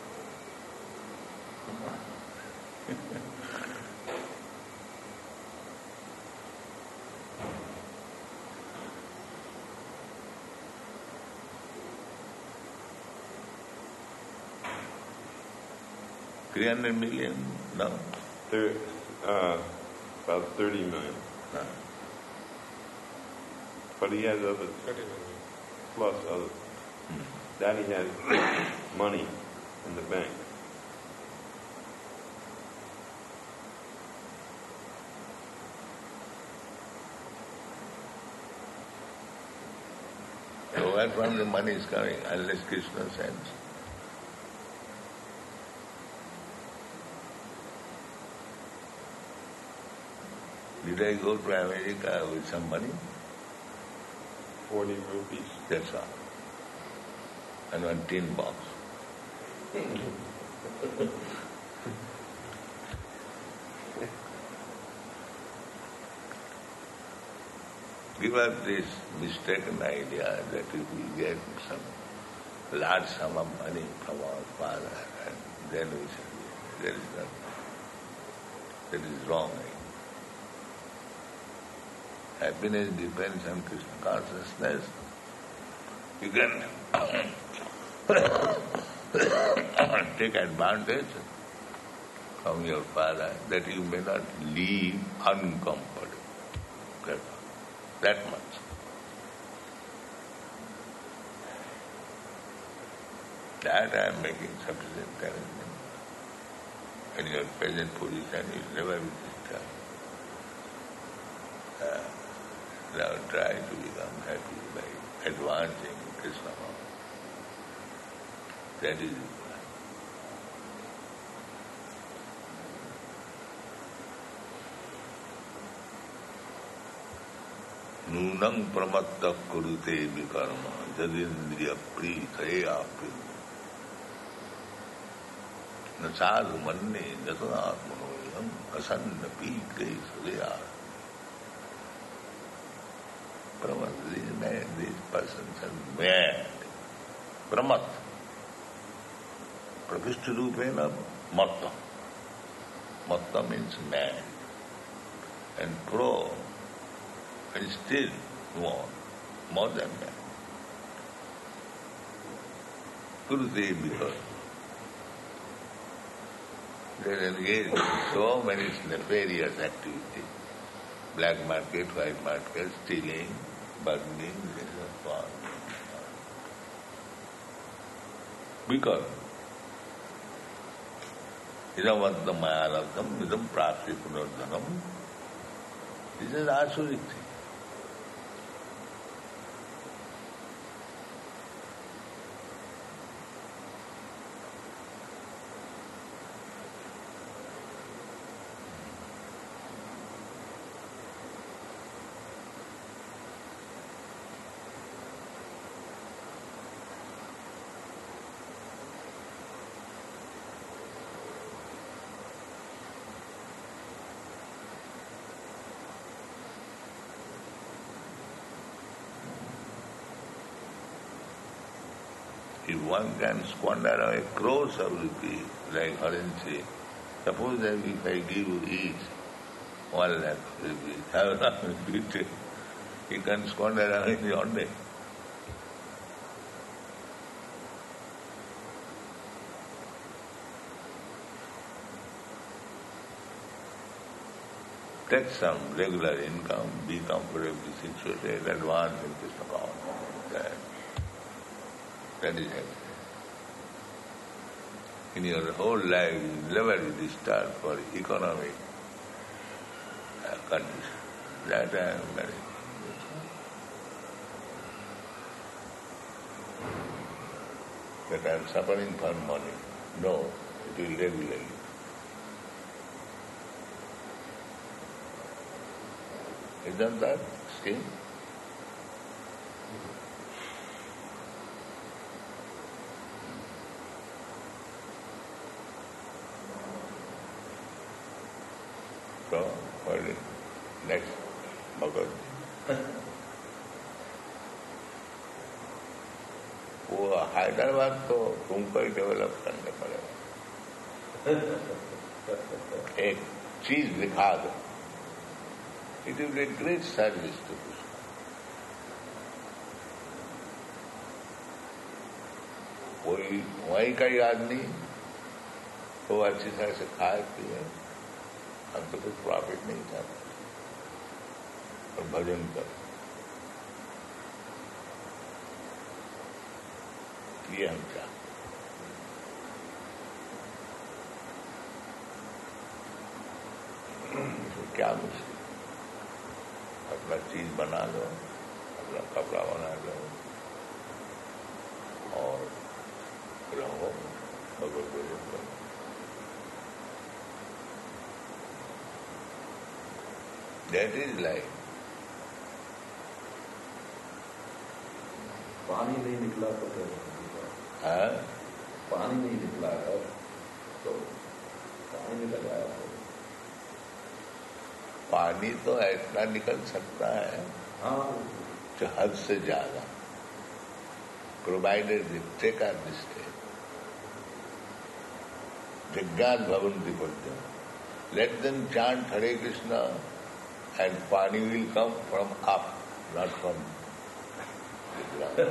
$300 million now. About 30 million. No. But he has others, plus others. Daddy has money in the bank. So where from the money is coming, unless Krishna sends? Did I go to America with some money? 40 rupees. That's all. And one tin box. Give up this mistaken idea that if we get some large sum of money from our father, and then we shall be. There is nothing. That is wrong. Happiness depends on Krishna consciousness. You can take advantage from your father that you may not live uncomfortable. That much. That I am making sufficient arrangement. In your present position, you will never be disturbed. Now try to become happy by advancing Krishna consciousness. That is it. नूनं प्रमत्त कुरुते विकर्म जदिन्द्रिय प्रीतये आपे न साधु मन्ने जतनात्मनोयम असन्न पीते सदया प्रमत्त this person is mad. Pramat. Pravishti rupena matta. Matta means mad. And pro and still more than that. Kurute because they are engaged in so many nefarious activities. Black market, white market, stealing, burning, this and so on. Because idamvantam mayalabdam idam prapti punardhanam. This is asuric thing. If one can squander away crores of rupees, like Haran said, suppose that if I give you each 1 lakh rupees, how long will you take? You can squander away in one day. Take some regular income, be comfortably situated, advance in Krishna consciousness. That is happiness. In your whole life, you will never be disturbed for economic condition. That I am very. That I am suffering for money. No, it will regularly. Isn't that scheme? So, what is next? Bhagavad. वो हैदराबाद तो तुमको ही develop करने पड़ेगा. एक चीज दिखा दो. It will be a great service to Krishna. कोई वहीं का ही आदमी वो अच्छी तरह से खाए पिए, हम तो कुछ प्रॉफिट नहीं चाहते और भजन करो. ये हम चाहते. क्या मुश्किल. अपना चीज बना लो, अपना कपड़ा बना लो और रहो भगवत भजन करो. That is life. पानी नहीं निकला तो क्या? हाँ? पानी नहीं निकला है तो पानी निकल आया तो पानी तो इतना निकल सकता है जो हद से ज्यादा, provided they take our this step. Jagyan Bhavanti Padya. Let them chant Hare Krishna and pani will come from up, not from the ground.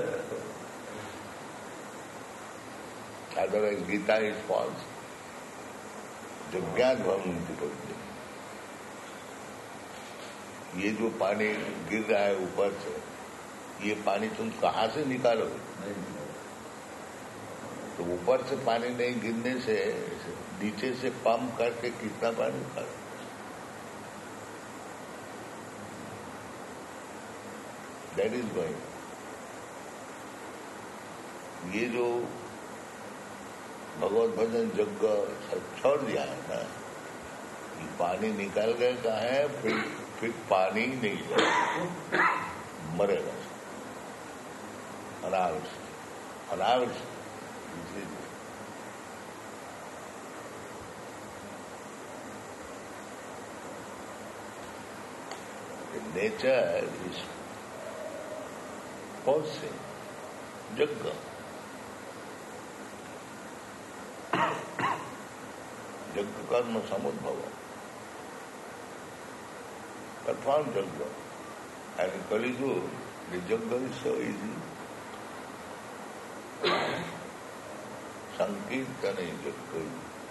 Otherwise Gita is false. Jagyan Bhavanti Padya. ये जो पानी गिर रहा है ऊपर से, ये पानी तुम कहाँ से निकालोगे? तो ऊपर से पानी नहीं गिरने से नीचे से पंप करके कितना पानी निकालो? That is going. ये जो भगवत भजन यज्ञ सब छोड़ दिया है ना, ये पानी निकल गए कहाँ है, फिर पानी नहीं जाएगा, मरेगा अनावश्यक. Nature is forcing Jagga. Jagga karma samudbhava. Perform Jagga. And in Kali Yuga, the Jagga is so easy. Sankirtana Jagga.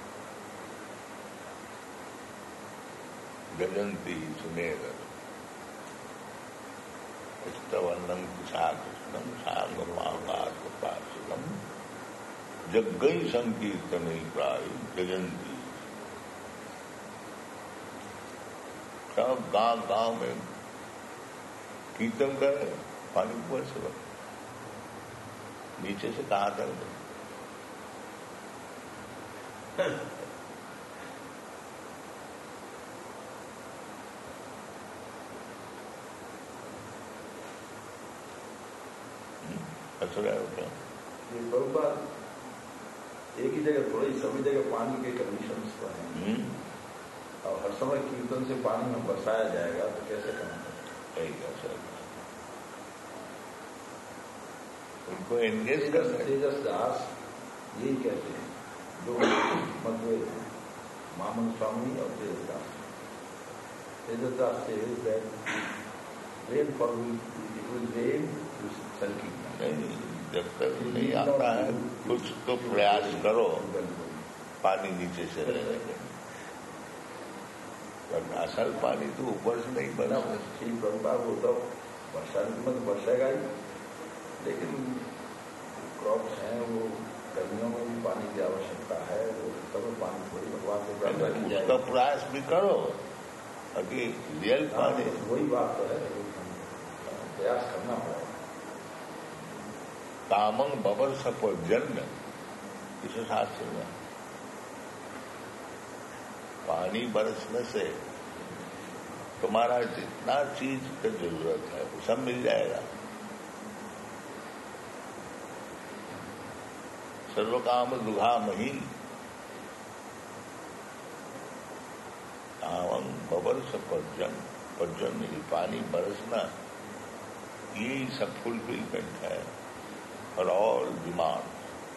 Gajanti Sunera. Istavanam Kusakrishnam Sangamāgātapāsilam Jaggai Sankirtanai Prāyi Gajanti. सब गांव में कीर्तन करे, पानी ऊपर से बने, नीचे से कहाँ तक बने? अच्छा रहा होता ये बराबर एक ही जगह थोड़ी सभी जगह पानी के कंडीशंस तो हैं, और हर समय कीर्तन से पानी में बरसाया जाएगा तो कैसे करना है? उनको एंगेज कर तेजस दास यही कहते हैं, जो मतभेद है, मामन स्वामी और तेजस दास. तेजस दास से रेन फॉर रेन सल्की. नहीं, जब तक नहीं आता है कुछ तो प्रयास करो, पानी नीचे से रहेगा. वरना असल पानी तो ऊपर से नहीं बना. ठीक बरसात वो तो वर्षा में बरसेगा ही, लेकिन क्रॉप्स हैं वो गर्मियों में भी पानी की आवश्यकता है, वो सब पानी थोड़ी भगवान को उसका प्रयास भी करो ताकि रियल पानी. वही बात तो है, प्रयास करना पड़ेगा. कामंग बबर सपो जन्म, इस शास्त्र में पानी बरसने से तुम्हारा जितना चीज की जरूरत है वो सब मिल जाएगा. सर्व काम दुघामही कामंग बबर सपो जन्म, ये पानी बरसना यही सब फुलफिलमेंट है for all demands.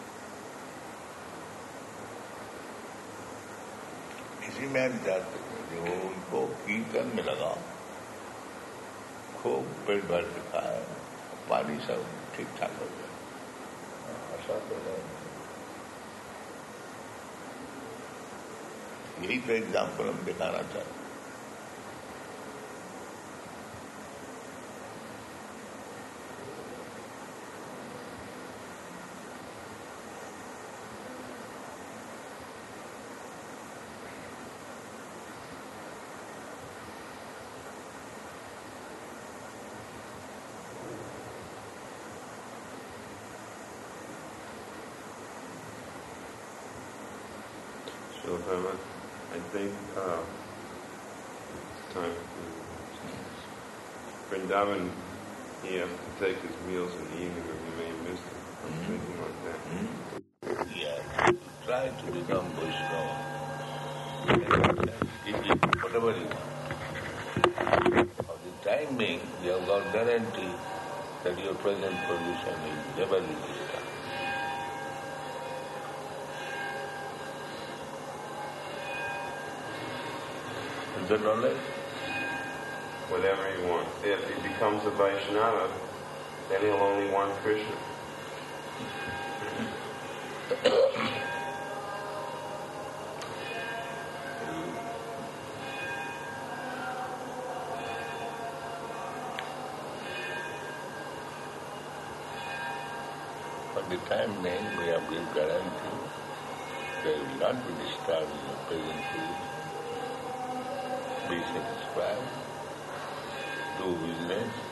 इसी में हम जाते हैं जो उनको कीर्तन में लगा, खूब पेट भर के खाए, पानी सब ठीक ठाक हो गया. ऐसा तो है. यही तो एग्जाम्पल हम दिखाना चाहते हैं. So, I think it's time for Vrindavan. He has to take his meals in the evening, or we may have missed him. I'm thinking like that. Yeah, try to become Vaishnava. whatever you want. For the time being, you have got guarantee that your present position is never be disturbed. Is that all right? Whatever he wants. If he becomes a Vaishnava, then he'll only want Krishna. For the time being, we have been guaranteed that will not be disturbed in the present position. Be satisfied, do business,